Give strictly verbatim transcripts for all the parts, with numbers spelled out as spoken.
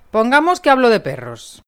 Pongamos que hablo de perros.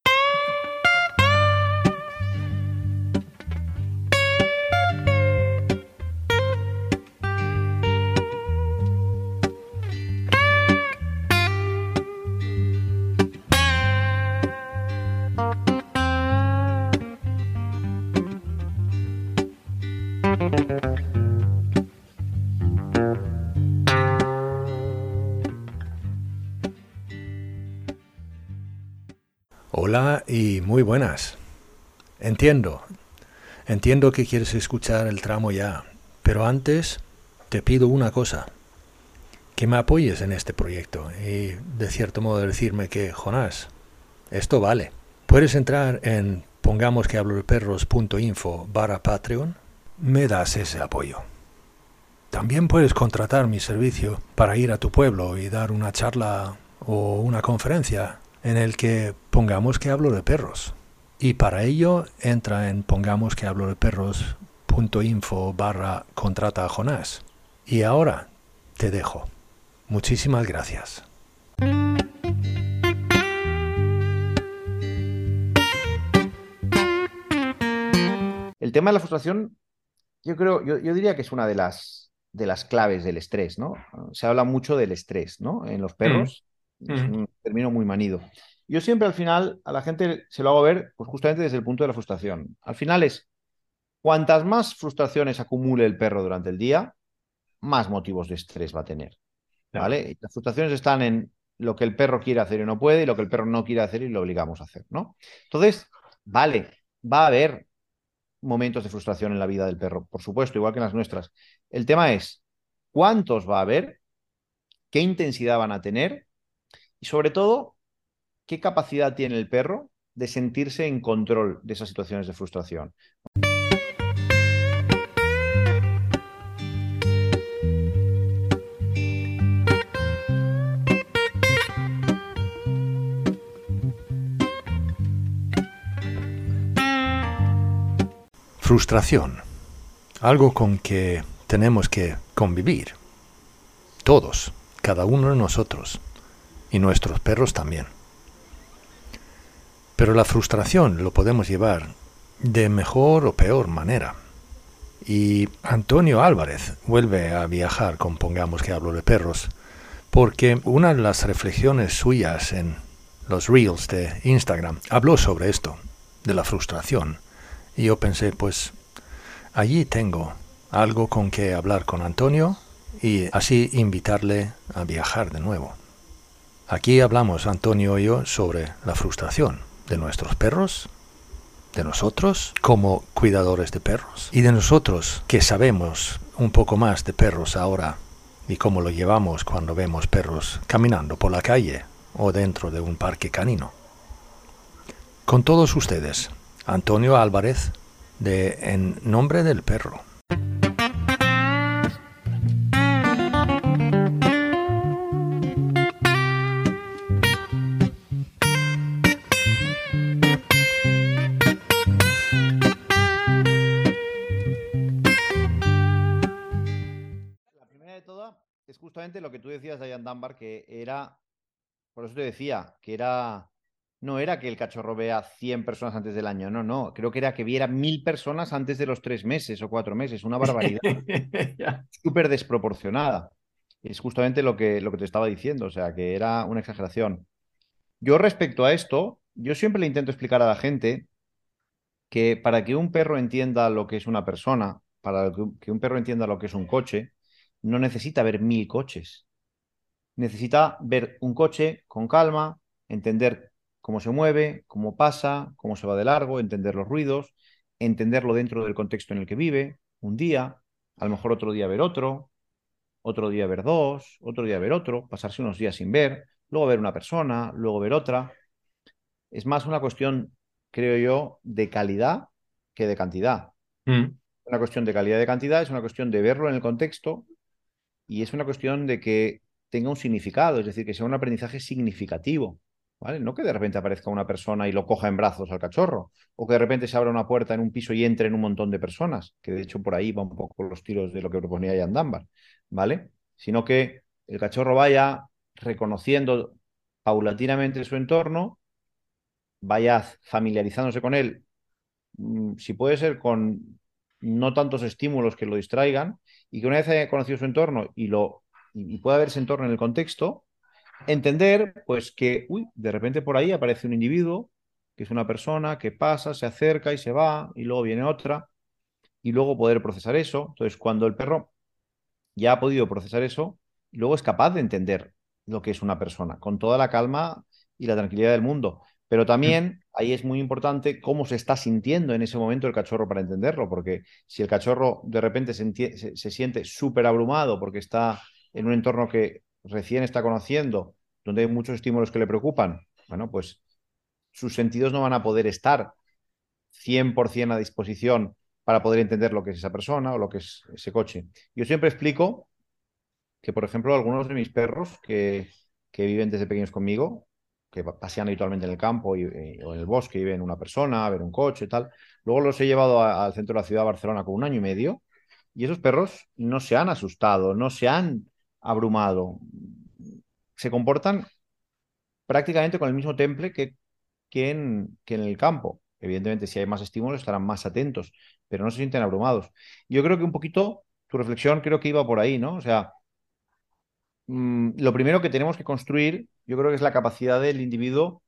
Hola y muy buenas. Entiendo, entiendo que quieres escuchar el tramo ya, pero antes te pido una cosa, que me apoyes en este proyecto y de cierto modo decirme que, Jonás, esto vale. Puedes entrar en pongamos que hablo de perros punto info barra Patreon, me das ese apoyo. También puedes contratar mi servicio para ir a tu pueblo y dar una charla o una conferencia en el que pongamos que hablo de perros. Y para ello entra en pongamos que hablo de perros punto info barra contrata a Jonás. Y ahora te dejo. Muchísimas gracias. El tema de la frustración, yo creo, yo, yo diría que es una de las, de las claves del estrés, ¿no? Se habla mucho del estrés, ¿no? En los Mm, perros es mm. un término muy manido. Yo siempre al final a la gente se lo hago ver, pues justamente desde el punto de la frustración. Al final es, cuantas más frustraciones acumule el perro durante el día, más motivos de estrés va a tener, Claro. ¿vale? Y las frustraciones están en lo que el perro quiere hacer y no puede, y lo que el perro no quiere hacer y lo obligamos a hacer, ¿no? Entonces, vale, va a haber momentos de frustración en la vida del perro, por supuesto, igual que en las nuestras. El tema es cuántos va a haber, qué intensidad van a tener y sobre todo, qué capacidad tiene el perro de sentirse en control de esas situaciones de frustración. Frustración. Algo con que tenemos que convivir. Todos, cada uno de nosotros. Y nuestros perros también. Pero la frustración lo podemos llevar de mejor o peor manera. Y Antonio Álvarez vuelve a viajar con pongamos que hablo de perros, porque una de las reflexiones suyas en los reels de Instagram habló sobre esto, de la frustración. Y yo pensé, pues, allí tengo algo con que hablar con Antonio y así invitarle a viajar de nuevo. Aquí hablamos, Antonio y yo, sobre la frustración de nuestros perros, de nosotros como cuidadores de perros y de nosotros que sabemos un poco más de perros ahora y cómo lo llevamos cuando vemos perros caminando por la calle o dentro de un parque canino. Con todos ustedes, Antonio Álvarez, de En Nombre del Perro. La primera de todas es justamente lo que tú decías de Ian Dunbar, que era, por eso te decía, que era, no era que el cachorro vea cien personas antes del año, no, no, creo que era que viera mil personas antes de los tres meses o cuatro meses, una barbaridad Ya. súper desproporcionada. Es justamente lo que, lo que te estaba diciendo, o sea, que era una exageración. Yo respecto a esto, yo siempre le intento explicar a la gente que para que un perro entienda lo que es una persona, para que un, que un perro entienda lo que es un coche, no necesita ver mil coches. Necesita ver un coche con calma, entender cómo se mueve, cómo pasa, cómo se va de largo, entender los ruidos, entenderlo dentro del contexto en el que vive, un día, a lo mejor otro día ver otro, otro día ver dos, otro día ver otro, pasarse unos días sin ver, luego ver una persona, luego ver otra. Es más una cuestión, creo yo, de calidad que de cantidad. Mm. Una cuestión de calidad y de cantidad, es una cuestión de verlo en el contexto y es una cuestión de que tenga un significado, es decir, que sea un aprendizaje significativo, ¿vale? No que de repente aparezca una persona y lo coja en brazos al cachorro, o que de repente se abra una puerta en un piso y entren un montón de personas, que de hecho por ahí va un poco los tiros de lo que proponía Ian Dunbar, ¿vale? Sino que el cachorro vaya reconociendo paulatinamente su entorno, vaya familiarizándose con él, mm, si puede ser con no tantos estímulos que lo distraigan, y que una vez haya conocido su entorno y, lo, y, y pueda ver ese entorno en el contexto, entender pues que, uy, de repente por ahí aparece un individuo, que es una persona que pasa, se acerca y se va, y luego viene otra, y luego poder procesar eso. Entonces, cuando el perro ya ha podido procesar eso, luego es capaz de entender lo que es una persona, con toda la calma y la tranquilidad del mundo. Pero también ahí es muy importante cómo se está sintiendo en ese momento el cachorro para entenderlo, porque si el cachorro de repente se, se, se siente súper abrumado porque está en un entorno que recién está conociendo, donde hay muchos estímulos que le preocupan, bueno, pues sus sentidos no van a poder estar cien por ciento a disposición para poder entender lo que es esa persona o lo que es ese coche. Yo siempre explico que, por ejemplo, algunos de mis perros que, que viven desde pequeños conmigo, que pasean habitualmente en el campo y, y, o en el bosque y ven una persona, a ver un coche y tal, luego los he llevado a, al centro de la ciudad de Barcelona con un año y medio y esos perros no se han asustado, no se han abrumado, se comportan prácticamente con el mismo temple que, que, en, que en el campo. Evidentemente, si hay más estímulos, estarán más atentos, pero no se sienten abrumados. Yo creo que un poquito tu reflexión creo que iba por ahí, ¿no? O sea, mmm, lo primero que tenemos que construir, yo creo que es la capacidad del individuo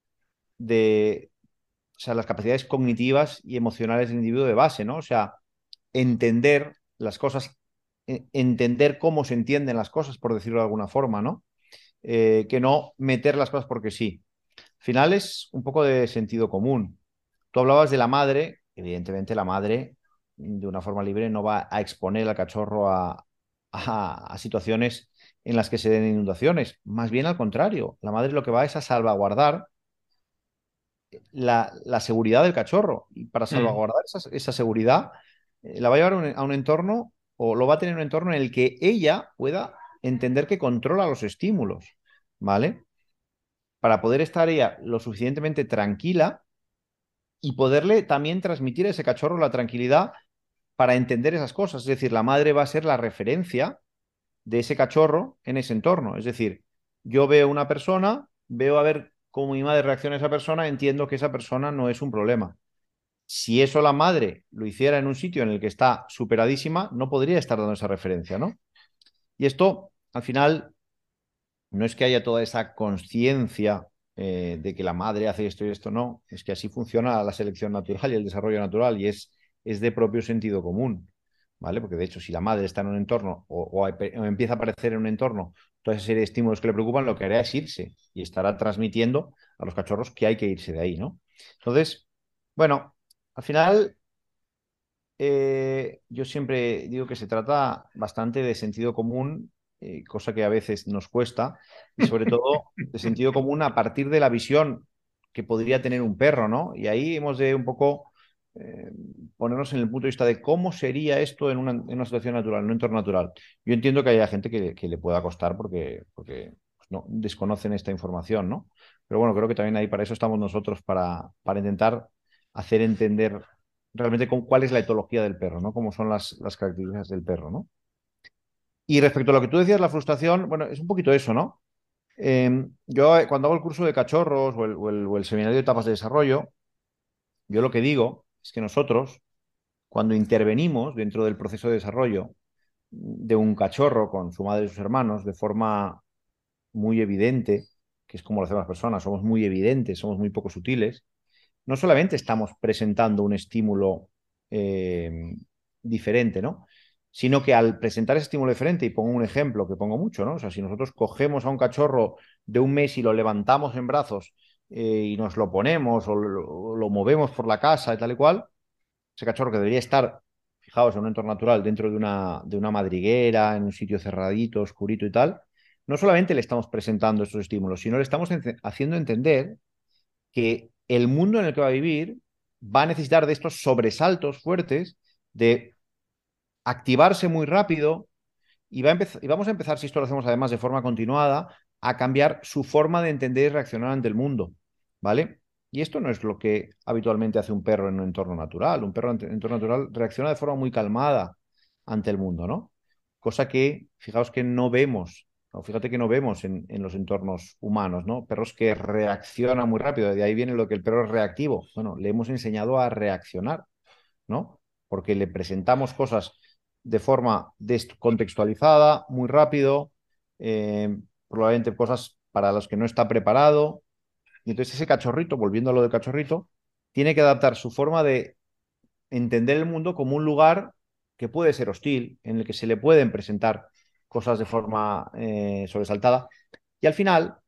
de, o sea, las capacidades cognitivas y emocionales del individuo de base, ¿no? O sea, entender las cosas, e- entender cómo se entienden las cosas, por decirlo de alguna forma, ¿no? Eh, que no meter las cosas porque sí. Al final es un poco de sentido común. Tú hablabas de la madre, evidentemente la madre de una forma libre no va a exponer al cachorro a, a, a situaciones en las que se den inundaciones. Más bien al contrario, la madre lo que va es a salvaguardar la, la seguridad del cachorro. Y para Mm. salvaguardar esa, esa seguridad, eh, la va a llevar a un, a un entorno o lo va a tener en un entorno en el que ella pueda entender que controla los estímulos, ¿vale? Para poder estar ella lo suficientemente tranquila y poderle también transmitir a ese cachorro la tranquilidad para entender esas cosas. Es decir, la madre va a ser la referencia de ese cachorro en ese entorno. Es decir, yo veo una persona, veo a ver cómo mi madre reacciona a esa persona, entiendo que esa persona no es un problema. Si eso la madre lo hiciera en un sitio en el que está superadísima, no podría estar dando esa referencia, ¿no? Y esto, al final, no es que haya toda esa conciencia eh, de que la madre hace esto y esto, no. Es que así funciona la selección natural y el desarrollo natural y es, es de propio sentido común, ¿vale? Porque de hecho, si la madre está en un entorno o, o, o empieza a aparecer en un entorno toda esa serie de estímulos que le preocupan, lo que hará es irse y estará transmitiendo a los cachorros que hay que irse de ahí, ¿no? Entonces, bueno, al final eh, yo siempre digo que se trata bastante de sentido común, eh, cosa que a veces nos cuesta, y sobre todo de sentido común a partir de la visión que podría tener un perro, ¿no? Y ahí hemos de un poco eh, ponernos en el punto de vista de cómo sería esto en una, en una situación natural, en un entorno natural. Yo entiendo que haya gente que, que le pueda costar porque, porque pues, no, desconocen esta información, ¿no? Pero bueno, creo que también ahí para eso estamos nosotros, para, para intentar hacer entender realmente con cuál es la etología del perro, ¿no? Cómo son las, las características del perro, ¿no? Y respecto a lo que tú decías, la frustración, bueno, es un poquito eso, ¿no? Eh, yo eh, cuando hago el curso de cachorros o el, o, el, o el seminario de etapas de desarrollo, yo lo que digo es que nosotros, cuando intervenimos dentro del proceso de desarrollo de un cachorro con su madre y sus hermanos de forma muy evidente, que es como lo hacemos las personas, somos muy evidentes, somos muy poco sutiles, no solamente estamos presentando un estímulo eh, diferente, ¿no? Sino que al presentar ese estímulo diferente, y pongo un ejemplo que pongo mucho, ¿no? O sea, si nosotros cogemos a un cachorro de un mes y lo levantamos en brazos eh, y nos lo ponemos o lo, o lo movemos por la casa y tal y cual, ese cachorro que debería estar, fijaos, en un entorno natural, dentro de una, de una madriguera, en un sitio cerradito, oscurito y tal, no solamente le estamos presentando estos estímulos, sino le estamos haciendo entender que el mundo en el que va a vivir va a necesitar de estos sobresaltos fuertes, de activarse muy rápido y, va a y vamos a empezar, si esto lo hacemos además de forma continuada, a cambiar su forma de entender y reaccionar ante el mundo, ¿vale? Y esto no es lo que habitualmente hace un perro en un entorno natural. Un perro en un entorno natural reacciona de forma muy calmada ante el mundo, ¿no? Cosa que, fijaos que no vemos ¿no? Fíjate que no vemos en, en los entornos humanos, ¿no? Perros que reaccionan muy rápido. De ahí viene lo que el perro es reactivo. Bueno, le hemos enseñado a reaccionar, ¿no? Porque le presentamos cosas de forma descontextualizada, muy rápido, eh, probablemente cosas para las que no está preparado. Y entonces ese cachorrito, volviendo a lo del cachorrito, tiene que adaptar su forma de entender el mundo como un lugar que puede ser hostil, en el que se le pueden presentar cosas de forma eh, sobresaltada. Y al final,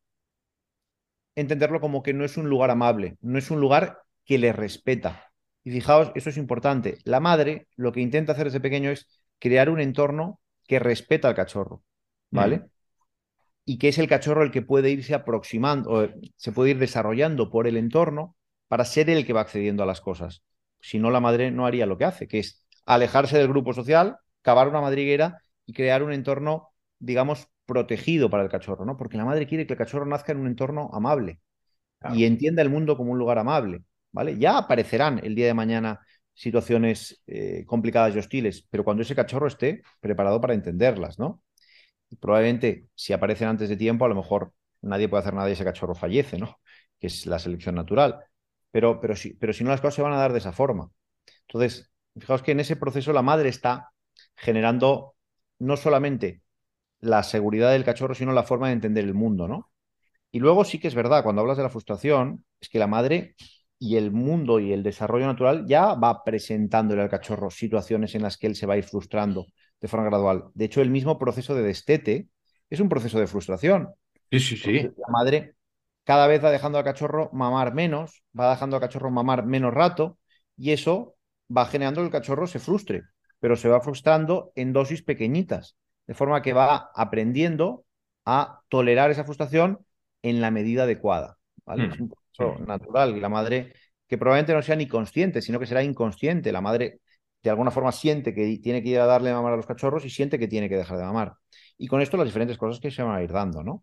entenderlo como que no es un lugar amable, no es un lugar que le respeta. Y fijaos, eso es importante. La madre lo que intenta hacer desde pequeño es crear un entorno que respeta al cachorro, Mm. ¿vale? Y que es el cachorro el que puede irse aproximando, o se puede ir desarrollando por el entorno para ser el que va accediendo a las cosas. Si no, la madre no haría lo que hace, que es alejarse del grupo social, cavar una madriguera y crear un entorno, digamos, protegido para el cachorro, ¿no? Porque la madre quiere que el cachorro nazca en un entorno amable y Claro. entienda el mundo como un lugar amable, ¿vale? Ya aparecerán el día de mañana situaciones eh, complicadas y hostiles, pero cuando ese cachorro esté preparado para entenderlas, ¿no? Y probablemente si aparecen antes de tiempo, a lo mejor nadie puede hacer nada y ese cachorro fallece, ¿no? Que es la selección natural. Pero, pero, si, pero si no, las cosas se van a dar de esa forma. Entonces, fijaos que en ese proceso la madre está generando no solamente la seguridad del cachorro, sino la forma de entender el mundo, ¿no? Y luego sí que es verdad, cuando hablas de la frustración, es que la madre y el mundo y el desarrollo natural ya va presentándole al cachorro situaciones en las que él se va a ir frustrando de forma gradual. De hecho, el mismo proceso de destete es un proceso de frustración, Sí, sí, porque sí. la madre cada vez va dejando al cachorro mamar menos, va dejando al cachorro mamar menos rato, y eso va generando que el cachorro se frustre, pero se va frustrando en dosis pequeñitas, de forma que va aprendiendo a tolerar esa frustración en la medida adecuada, ¿vale? Es Mm, un proceso mm. natural. La madre, que probablemente no sea ni consciente, sino que será inconsciente, la madre de alguna forma siente que tiene que ir a darle mamar a los cachorros y siente que tiene que dejar de mamar. Y con esto las diferentes cosas que se van a ir dando, ¿no?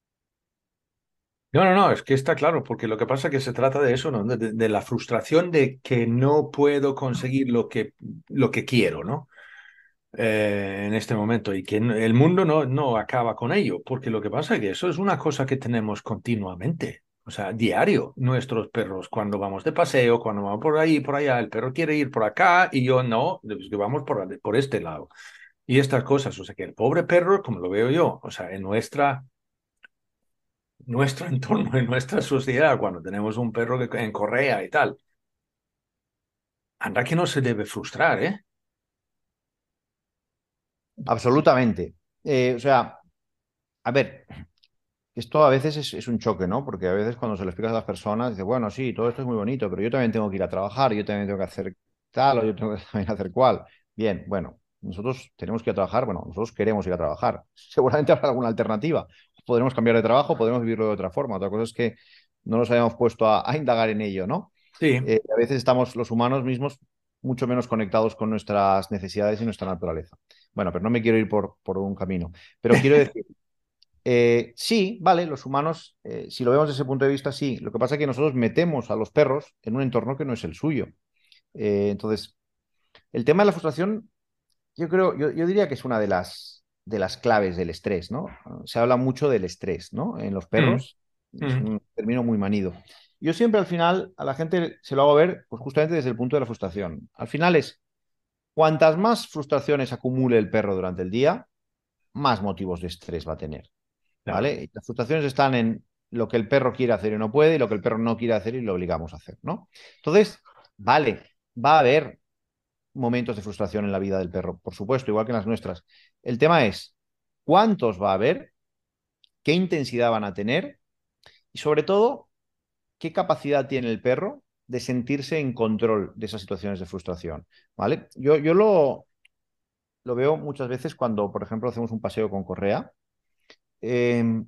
No, no, no, es que está claro, porque lo que pasa es que se trata de eso, ¿no? De, de- de la frustración de que no puedo conseguir lo que, lo que quiero, ¿no? Eh, en este momento y que n- el mundo no, no acaba con ello, porque lo que pasa es que eso es una cosa que tenemos continuamente, o sea, diario. Nuestros perros, cuando vamos de paseo, cuando vamos por ahí, por allá, el perro quiere ir por acá y yo no, pues que vamos por, por este lado. Y estas cosas, o sea, que el pobre perro, como lo veo yo, o sea, en nuestra nuestro entorno, en nuestra sociedad, cuando tenemos un perro que, en correa y tal, anda que no se debe frustrar, ¿eh? Absolutamente. Eh, o sea, a ver, esto a veces es, es un choque, ¿no? Porque a veces cuando se lo explicas a las personas, dices, bueno, sí, todo esto es muy bonito, pero yo también tengo que ir a trabajar, yo también tengo que hacer tal, o yo tengo que también hacer cual. Bien, bueno, nosotros tenemos que ir a trabajar, bueno, nosotros queremos ir a trabajar. Seguramente habrá alguna alternativa. Podremos cambiar de trabajo, podremos vivirlo de otra forma. Otra cosa es que no nos hayamos puesto a, a indagar en ello, ¿no? Sí. Eh, a veces estamos los humanos mismos mucho menos conectados con nuestras necesidades y nuestra naturaleza. Bueno, pero no me quiero ir por, por un camino. Pero quiero decir, eh, sí, vale, los humanos, eh, si lo vemos desde ese punto de vista, sí. Lo que pasa es que nosotros metemos a los perros en un entorno que no es el suyo. Eh, entonces, el tema de la frustración, yo creo, yo, yo diría que es una de las, de las claves del estrés, ¿no? Se habla mucho del estrés, ¿no? En los Mm, perros es mm. un término muy manido. Yo siempre al final a la gente se lo hago ver, pues justamente desde el punto de la frustración. Al final es, cuantas más frustraciones acumule el perro durante el día, más motivos de estrés va a tener. Claro. ¿Vale? Y las frustraciones están en lo que el perro quiere hacer y no puede, y lo que el perro no quiere hacer y lo obligamos a hacer, ¿no? Entonces, vale, va a haber momentos de frustración en la vida del perro, por supuesto, igual que en las nuestras. El tema es, ¿cuántos va a haber? ¿Qué intensidad van a tener? Y sobre todo, ¿qué capacidad tiene el perro de sentirse en control de esas situaciones de frustración? ¿Vale? Yo, yo lo, lo veo muchas veces cuando, por ejemplo, hacemos un paseo con correa. Eh,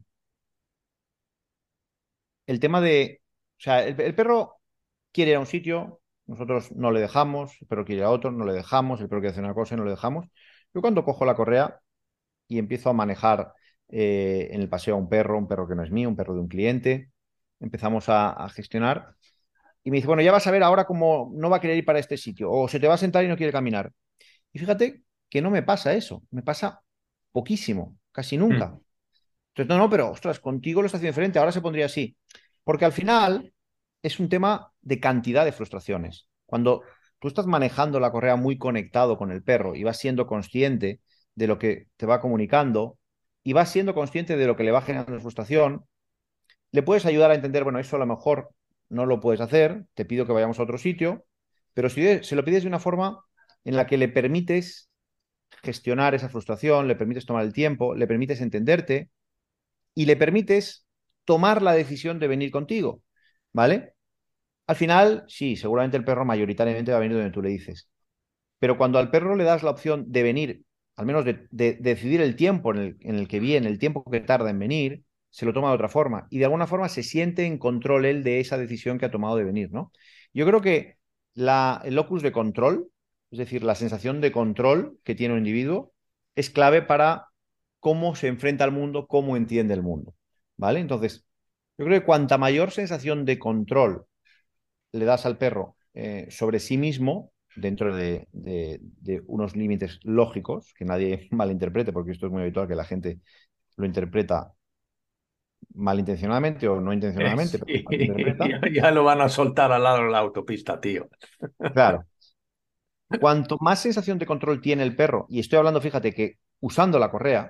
el tema de, o sea, el, el perro quiere ir a un sitio, nosotros no le dejamos, el perro quiere ir a otro, no le dejamos, el perro quiere hacer una cosa y no le dejamos. Yo cuando cojo la correa y empiezo a manejar eh, en el paseo a un perro, un perro que no es mío, un perro de un cliente, empezamos a, a gestionar y me dice, bueno, ya vas a ver ahora cómo no va a querer ir para este sitio o se te va a sentar y no quiere caminar. Y fíjate que no me pasa eso, me pasa poquísimo, casi Mm, nunca. Entonces, no, no, pero ostras, contigo lo está haciendo diferente, ahora se pondría así. Porque al final es un tema de cantidad de frustraciones. Cuando tú estás manejando la correa muy conectado con el perro y vas siendo consciente de lo que te va comunicando y vas siendo consciente de lo que le va generando frustración, le puedes ayudar a entender, bueno, eso a lo mejor no lo puedes hacer, te pido que vayamos a otro sitio, pero si se lo pides de una forma en la que le permites gestionar esa frustración, le permites tomar el tiempo, le permites entenderte y le permites tomar la decisión de venir contigo, ¿vale? Al final, sí, seguramente el perro mayoritariamente va a venir donde tú le dices, pero cuando al perro le das la opción de venir, al menos de, de, de decidir el tiempo en el, en el que viene, el tiempo que tarda en venir, se lo toma de otra forma y de alguna forma se siente en control él de esa decisión que ha tomado de venir, ¿no? Yo creo que la, el locus de control, es decir, la sensación de control que tiene un individuo, es clave para cómo se enfrenta al mundo, cómo entiende el mundo, ¿vale? Entonces, yo creo que cuanta mayor sensación de control le das al perro eh, sobre sí mismo, dentro de, de, de, unos límites lógicos, que nadie malinterprete, porque esto es muy habitual que la gente lo interpreta malintencionadamente o no Eh, intencionadamente, pero sí, malinterpreta. ya, ya lo van a soltar al lado de la autopista, tío. Claro, cuanto más sensación de control tiene el perro, y estoy hablando, fíjate, que usando la correa,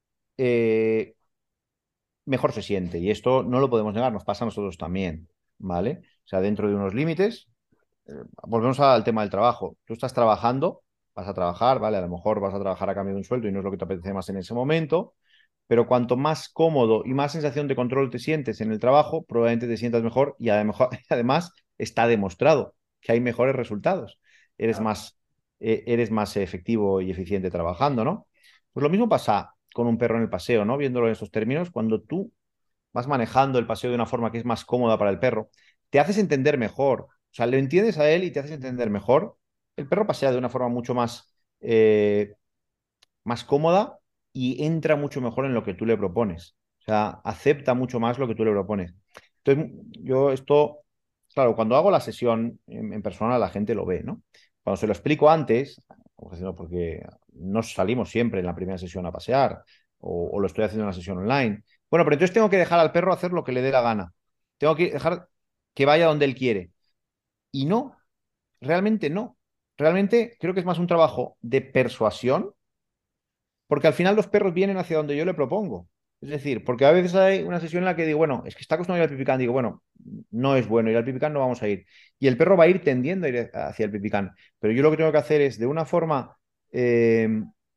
eh, mejor se siente. Y esto no lo podemos negar, nos pasa a nosotros también, ¿vale? O sea, dentro de unos límites, eh, volvemos al tema del trabajo. Tú estás trabajando, vas a trabajar, ¿vale? A lo mejor vas a trabajar a cambio de un sueldo y no es lo que te apetece más en ese momento, pero cuanto más cómodo y más sensación de control te sientes en el trabajo, probablemente te sientas mejor y además está demostrado que hay mejores resultados. Eres Claro. más, eh, eres más efectivo y eficiente trabajando, ¿no? Pues lo mismo pasa con un perro en el paseo, ¿no? Viéndolo en estos términos, cuando tú vas manejando el paseo de una forma que es más cómoda para el perro, te haces entender mejor. O sea, lo entiendes a él y te haces entender mejor. El perro pasea de una forma mucho más, eh, más cómoda y entra mucho mejor en lo que tú le propones. O sea, acepta mucho más lo que tú le propones. Entonces, yo esto, claro, cuando hago la sesión en, en persona, la gente lo ve, ¿no? Cuando se lo explico antes, porque no salimos siempre en la primera sesión a pasear, o, o lo estoy haciendo en una sesión online. Bueno, pero entonces tengo que dejar al perro hacer lo que le dé la gana. Tengo que dejar que vaya donde él quiere. Y no, realmente no. Realmente creo que es más un trabajo de persuasión, porque al final los perros vienen hacia donde yo le propongo. Es decir, porque a veces hay una sesión en la que digo, bueno, es que está acostumbrado a ir al pipicán, digo, bueno, no es bueno ir al pipicán, no vamos a ir. Y el perro va a ir tendiendo a ir hacia el pipicán. Pero yo lo que tengo que hacer es, de una forma eh,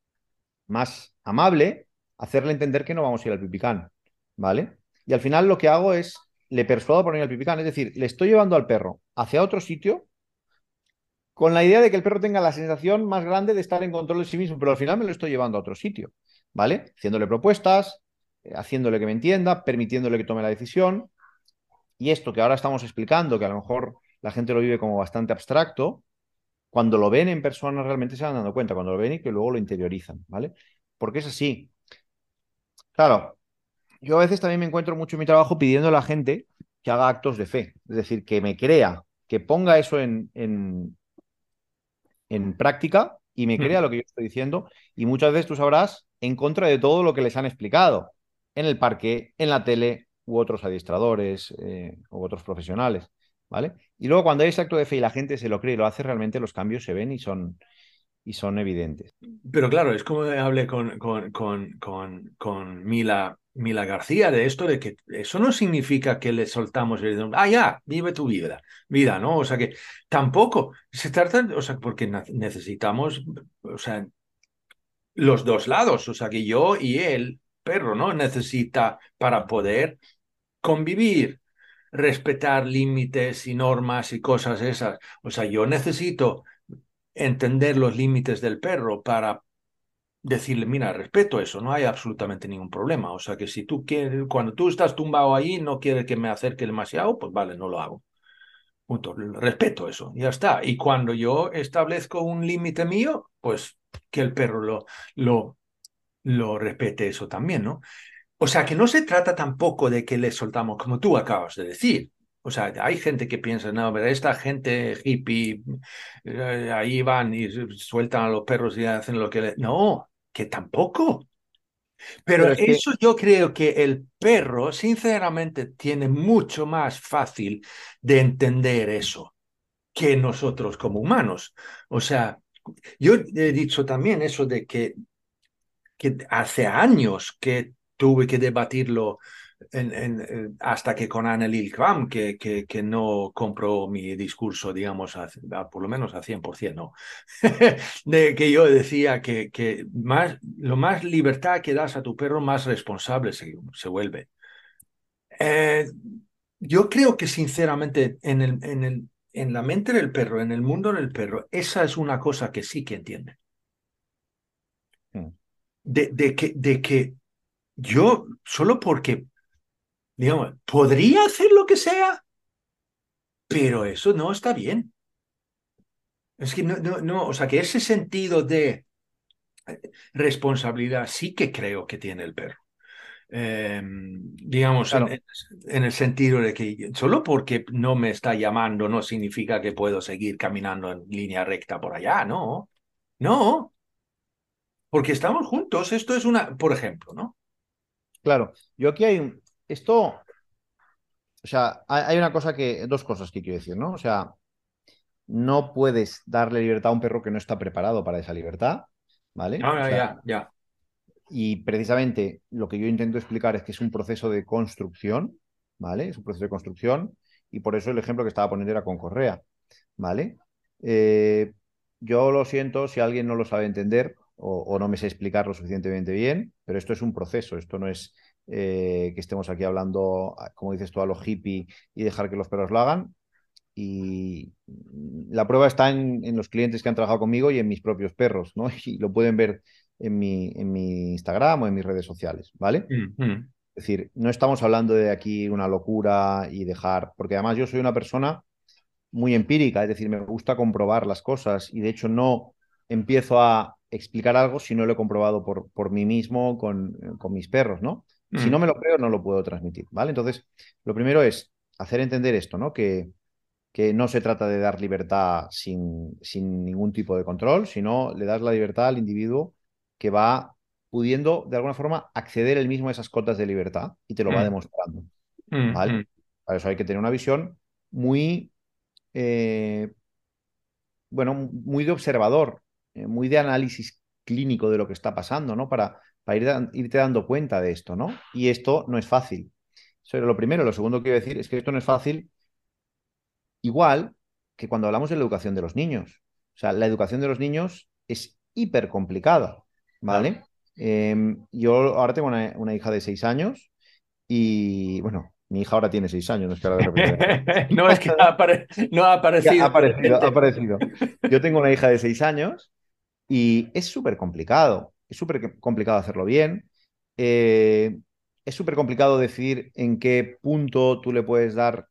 más amable, hacerle entender que no vamos a ir al pipicán, ¿vale? Y al final lo que hago es, le persuado por ir al pipicán, es decir, le estoy llevando al perro hacia otro sitio con la idea de que el perro tenga la sensación más grande de estar en control de sí mismo, pero al final me lo estoy llevando a otro sitio, ¿vale? Haciéndole propuestas, eh, haciéndole que me entienda, permitiéndole que tome la decisión. Y esto que ahora estamos explicando, que a lo mejor la gente lo vive como bastante abstracto, cuando lo ven en persona realmente se van dando cuenta, cuando lo ven y que luego lo interiorizan, ¿vale? Porque es así. Claro, yo a veces también me encuentro mucho en mi trabajo pidiendo a la gente que haga actos de fe, es decir, que me crea, que ponga eso en, en, en práctica y me crea Mm. lo que yo estoy diciendo. Y muchas veces tú sabrás en contra de todo lo que les han explicado en el parque, en la tele u otros adiestradores eh, u otros profesionales, ¿vale? Y luego cuando hay ese acto de fe y la gente se lo cree y lo hace, realmente los cambios se ven y son, y son evidentes. Pero claro, es como hablé con, con, con, con, con Mila, Mila García de esto, de que eso no significa que le soltamos el, ah, ya, vive tu vida, vida, ¿no? O sea que tampoco se trata, o sea, porque na- necesitamos, o sea, los dos lados, o sea, que yo y el perro, ¿no? Necesita para poder convivir, respetar límites y normas y cosas esas. O sea, yo necesito entender los límites del perro para decirle, mira, respeto eso, no hay absolutamente ningún problema. O sea, que si tú quieres, cuando tú estás tumbado ahí, no quieres que me acerque demasiado, pues vale, no lo hago. Punto. Respeto eso, ya está. Y cuando yo establezco un límite mío, pues que el perro lo, lo, lo respete eso también, ¿no? O sea, que no se trata tampoco de que le soltamos, como tú acabas de decir. O sea, hay gente que piensa, no, pero esta gente hippie, eh, ahí van y sueltan a los perros y hacen lo que le... No, que tampoco. Pero Pero es que, eso yo creo que el perro, sinceramente, tiene mucho más fácil de entender eso que nosotros como humanos. O sea, yo he dicho también eso de que, que hace años que tuve que debatirlo en- en- en- hasta que con Anneliel Kvam, que, que, que no compró mi discurso, digamos, a- a- por lo menos a cien por ciento, ¿no? De que yo decía que, que más, lo más libertad que das a tu perro, más responsable se, se vuelve. Eh, yo creo que sinceramente en el, en el, en la mente del perro, en el mundo del perro, esa es una cosa que sí que entiende. mm, De, de que, de que yo, solo porque, digamos, podría hacer lo que sea, pero eso no está bien. Es que no, no, no, o sea, que ese sentido de responsabilidad sí que creo que tiene el perro. Eh, digamos, en, claro, en- en el sentido de que solo porque no me está llamando no significa que puedo seguir caminando en línea recta por allá, no, no, porque estamos juntos. Esto es una, por ejemplo, ¿no? claro. Yo aquí hay un- esto, o sea, hay, hay una cosa que, dos cosas que quiero decir, ¿no? O sea, no puedes darle libertad a un perro que no está preparado para esa libertad, ¿vale? Ya, O ya, sea, ya, ya. y precisamente lo que yo intento explicar es que es un proceso de construcción, ¿vale? Es un proceso de construcción y por eso el ejemplo que estaba poniendo era con Correa, ¿vale? Eh, yo lo siento si alguien no lo sabe entender o, o no me sé explicar lo suficientemente bien, pero esto es un proceso, esto no es eh, que estemos aquí hablando, como dices tú, a los hippie y dejar que los perros lo hagan. Y la prueba está en, en los clientes que han trabajado conmigo y en mis propios perros, ¿no? Y lo pueden ver en mi, en mi Instagram o en mis redes sociales, ¿vale? Mm, mm, Es decir, no estamos hablando de aquí una locura y dejar, porque además yo soy una persona muy empírica, es decir, me gusta comprobar las cosas y de hecho no empiezo a explicar algo si no lo he comprobado por, por mí mismo con, con mis perros, ¿no? Si no mm, me lo creo, no lo puedo transmitir, ¿vale? Entonces, lo primero es hacer entender esto, ¿no? Que que no se trata de dar libertad sin, sin ningún tipo de control, sino le das la libertad al individuo que va pudiendo, de alguna forma, acceder él mismo a esas cotas de libertad y te lo va mm, demostrando, mm, ¿vale? mm, Para eso hay que tener una visión muy, eh, bueno, muy de observador, eh, muy de análisis clínico de lo que está pasando, ¿no? Para, para ir da- irte dando cuenta de esto, ¿no? Y esto no es fácil. Eso era lo primero. Lo segundo que quiero decir es que esto no es fácil. Igual que cuando hablamos de la educación de los niños. O sea, la educación de los niños es hiper complicada, claro. ¿vale? Eh, yo ahora tengo una, una hija de seis años y, bueno, mi hija ahora tiene seis años, no es que ahora de repente tenga No es que ha apare- no ha Ya, ha aparecido de aparecido, ha repente. aparecido. Yo tengo una hija de seis años y es súper complicado. Es súper complicado hacerlo bien. Eh, es súper complicado decidir en qué punto tú le puedes dar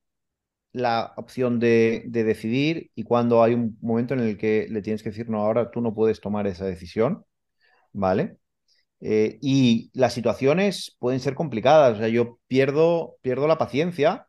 la opción de, de decidir y cuando hay un momento en el que le tienes que decir, no, ahora tú no puedes tomar esa decisión, ¿vale? Eh, y las situaciones pueden ser complicadas, o sea, yo pierdo, pierdo la paciencia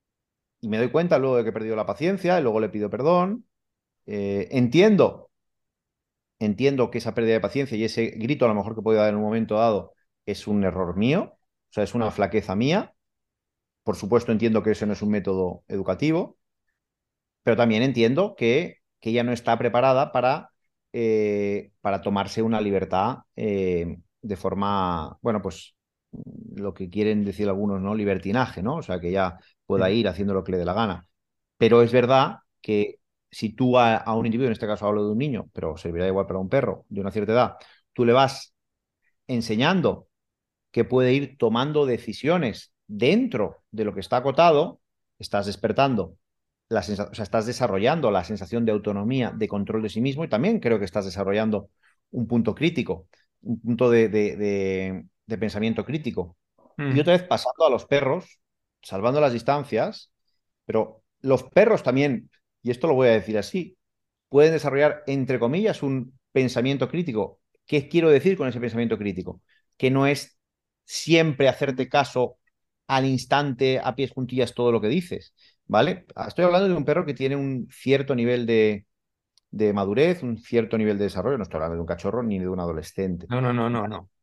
y me doy cuenta luego de que he perdido la paciencia y luego le pido perdón. Eh, entiendo, entiendo que esa pérdida de paciencia y ese grito a lo mejor que puedo dar en un momento dado es un error mío, o sea, es una flaqueza mía. Por supuesto, entiendo que ese no es un método educativo, pero también entiendo que, que ella no está preparada para, eh, para tomarse una libertad eh, de forma, bueno, pues lo que quieren decir algunos, ¿no? Libertinaje, ¿no? O sea, que ella pueda ir haciendo lo que le dé la gana. Pero es verdad que si tú a, a un individuo, en este caso hablo de un niño, pero servirá igual para un perro de una cierta edad, tú le vas enseñando que puede ir tomando decisiones dentro de lo que está acotado, estás despertando, la sensa- o sea, estás desarrollando la sensación de autonomía, de control de sí mismo y también creo que estás desarrollando un punto crítico, un punto de, de, de, de pensamiento crítico. Y Mm, otra vez pasando a los perros, salvando las distancias, pero los perros también, y esto lo voy a decir así, pueden desarrollar, entre comillas, un pensamiento crítico. ¿Qué quiero decir con ese pensamiento crítico? Que no es siempre hacerte caso al instante, a pies juntillas, todo lo que dices, ¿vale? Estoy hablando de un perro que tiene un cierto nivel de, de madurez, un cierto nivel de desarrollo, no estoy hablando de un cachorro ni de un adolescente. no, no, no, no, no.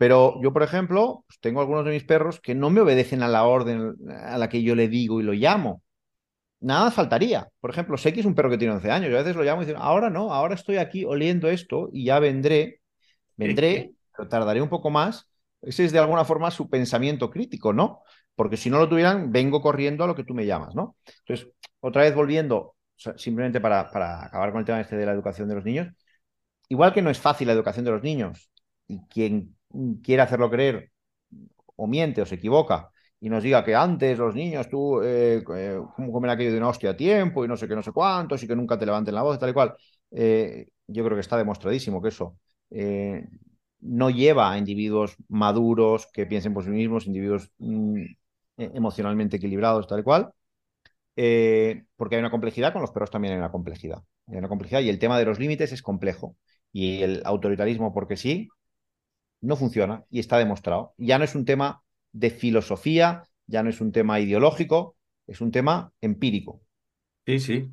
Pero yo, por ejemplo, pues tengo algunos de mis perros que no me obedecen a la orden a la que yo le digo y lo llamo. Nada más faltaría. Por ejemplo, sé que es un perro que tiene once años. Yo a veces lo llamo y digo, ahora no, ahora estoy aquí oliendo esto y ya vendré, vendré, pero tardaré un poco más. Ese es de alguna forma su pensamiento crítico, ¿no? Porque si no lo tuvieran, vengo corriendo a lo que tú me llamas, ¿no? Entonces, otra vez volviendo, o sea, simplemente para, para acabar con el tema este de la educación de los niños, igual que no es fácil la educación de los niños y quien quiere hacerlo creer o miente o se equivoca y nos diga que antes los niños, tú, eh, eh, cómo comer aquello de una hostia a tiempo y no sé qué, no sé cuántos y que nunca te levanten la voz y tal y cual, eh, yo creo que está demostradísimo que eso eh, no lleva a individuos maduros que piensen por sí mismos, individuos mm, e-, emocionalmente equilibrados, tal y cual, eh, porque hay una complejidad, con los perros también hay una complejidad. Hay una complejidad y el tema de los límites es complejo. Y el autoritarismo, porque sí, no funciona y está demostrado. Ya no es un tema de filosofía, ya no es un tema ideológico, es un tema empírico. Sí, sí,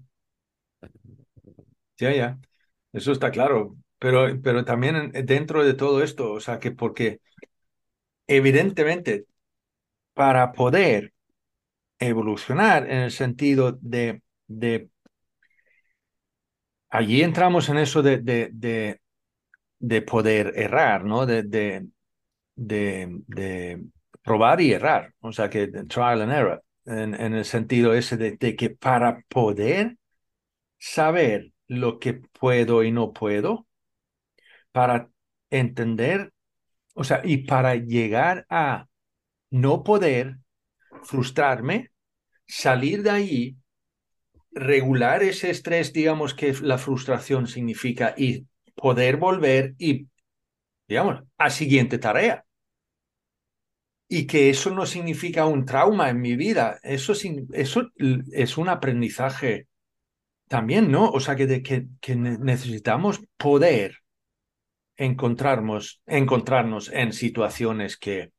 ya, ya. Eso está claro. Pero, pero también en- dentro de todo esto, o sea, que porque evidentemente para poder evolucionar en el sentido de, de allí entramos en eso de, de, de, de poder errar, ¿no? De, de, de, de probar y errar, o sea, que trial and error, en, en el sentido ese de, de que para poder saber lo que puedo y no puedo, para entender, o sea, y para llegar a no poder frustrarme, salir de ahí, regular ese estrés, digamos, que la frustración significa y poder volver y, digamos, a siguiente tarea. Y que eso no significa un trauma en mi vida, eso, sin- eso es un aprendizaje también, ¿no? O sea, que, de, que, que ne- necesitamos poder encontrarnos, encontrarnos en situaciones que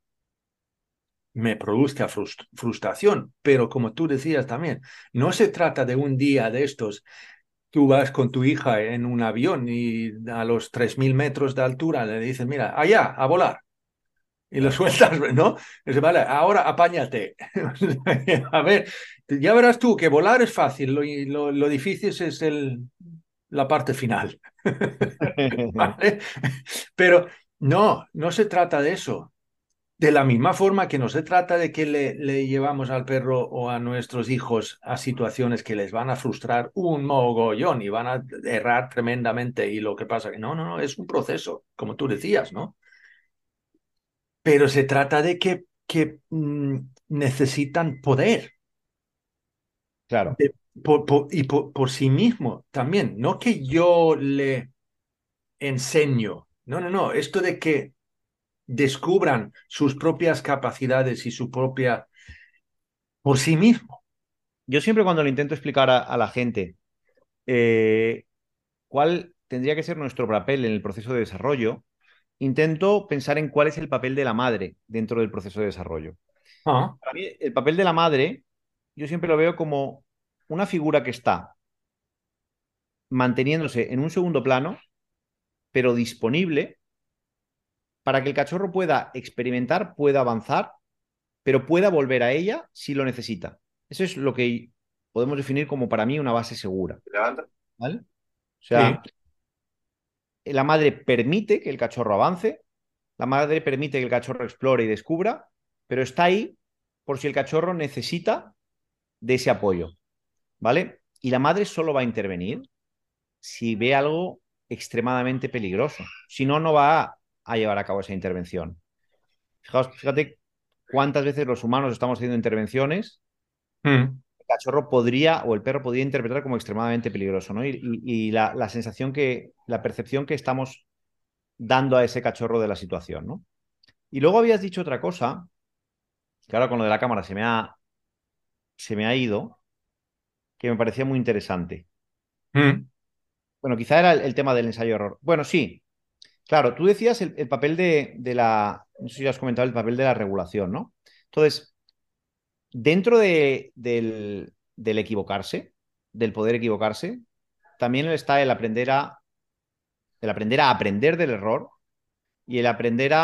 me produzca frust- frustración, pero como tú decías también, no se trata de un día de estos. Tú vas con tu hija en un avión y a los tres mil metros de altura le dices, mira, allá, a volar. Y lo Claro. sueltas, ¿no? Dice, vale, ahora apáñate. A ver, ya verás tú que volar es fácil, lo, lo, lo difícil es el, la parte final. ¿Vale? Pero no, no se trata de eso. De la misma forma que no se trata de que le, le llevamos al perro o a nuestros hijos a situaciones que les van a frustrar un mogollón y van a errar tremendamente y lo que pasa que no, no, no, es un proceso, como tú decías, ¿no? Pero se trata de que, que mm, necesitan poder Claro, de- por, por- y por, por sí mismo también, no que yo le enseño, no, no, no, esto de que descubran sus propias capacidades y su propia, por sí mismo. yo siempre cuando le intento explicar a, a la gente eh, cuál tendría que ser nuestro papel en el proceso de desarrollo, intento pensar en cuál es el papel de la madre dentro del proceso de desarrollo. Ah, Para mí, el papel de la madre, yo siempre lo veo como una figura que está manteniéndose en un segundo plano, pero disponible para que el cachorro pueda experimentar, pueda avanzar, pero pueda volver a ella si lo necesita. Eso es lo que podemos definir como para mí una base segura. levanta. ¿Vale? O Sí, sea, la madre permite que el cachorro avance, la madre permite que el cachorro explore y descubra, pero está ahí por si el cachorro necesita de ese apoyo, ¿vale? Y la madre solo va a intervenir si ve algo extremadamente peligroso. Si no, no va a, a llevar a cabo esa intervención. Fijaos, fíjate cuántas veces los humanos estamos haciendo intervenciones, mm, el cachorro podría o el perro podría interpretar como extremadamente peligroso, ¿no? Y, y- y la, la sensación que, la percepción que estamos dando a ese cachorro de la situación, ¿no? Y luego habías dicho otra cosa, que ahora con lo de la cámara se me ha, se me ha ido, que me parecía muy interesante. mm, Bueno, quizá era el, el tema del ensayo-error. Bueno, sí, claro, tú decías el, el papel de, de la, no sé si has comentado el papel de la regulación, ¿no? Entonces, dentro de, del, del equivocarse, del poder equivocarse, también está el aprender a, el aprender a aprender del error y el aprender a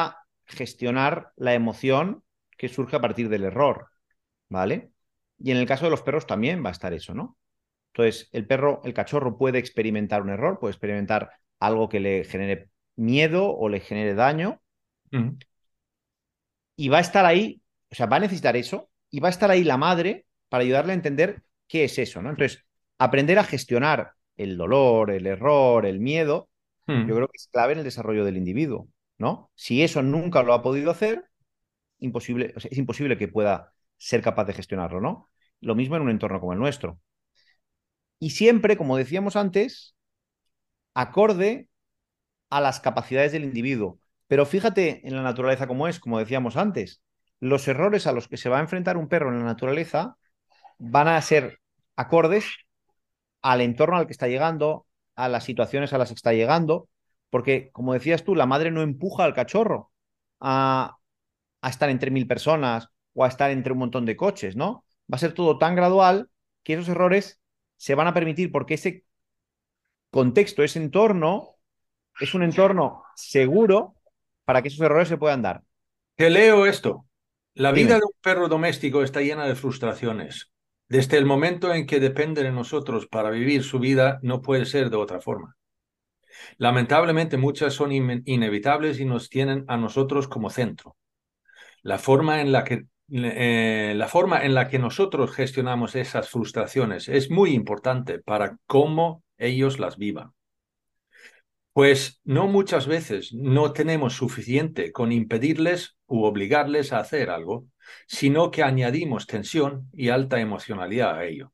gestionar la emoción que surge a partir del error, ¿vale? Y en el caso de los perros también va a estar eso, ¿no? Entonces, el perro, el cachorro puede experimentar un error, puede experimentar algo que le genere miedo o le genere daño Mm. y va a estar ahí, o sea, va a necesitar eso y va a estar ahí la madre para ayudarle a entender qué es eso, ¿no? Entonces, aprender a gestionar el dolor, el error, el miedo, yo Mm. creo que es clave en el desarrollo del individuo, ¿no? Si eso nunca lo ha podido hacer, imposible, o sea, es imposible que pueda ser capaz de gestionarlo, ¿no? Lo mismo en un entorno como el nuestro. Y siempre, como decíamos antes, acorde a las capacidades del individuo. Pero fíjate en la naturaleza como es, como decíamos antes, los errores a los que se va a enfrentar un perro en la naturaleza van a ser acordes al entorno al que está llegando, a las situaciones a las que está llegando, porque, como decías tú, la madre no empuja al cachorro a, a estar entre mil personas o a estar entre un montón de coches, ¿no? Va a ser todo tan gradual que esos errores se van a permitir porque ese contexto, ese entorno, es un entorno seguro para que esos errores se puedan dar. Te leo esto. La vida Dime. de un perro doméstico está llena de frustraciones. Desde el momento en que depende de nosotros para vivir su vida, no puede ser de otra forma. Lamentablemente, muchas son in- inevitables y nos tienen a nosotros como centro. La forma en la que, eh, la forma en la que nosotros gestionamos esas frustraciones es muy importante para cómo ellos las vivan. Pues no muchas veces no tenemos suficiente con impedirles u obligarles a hacer algo, sino que añadimos tensión y alta emocionalidad a ello.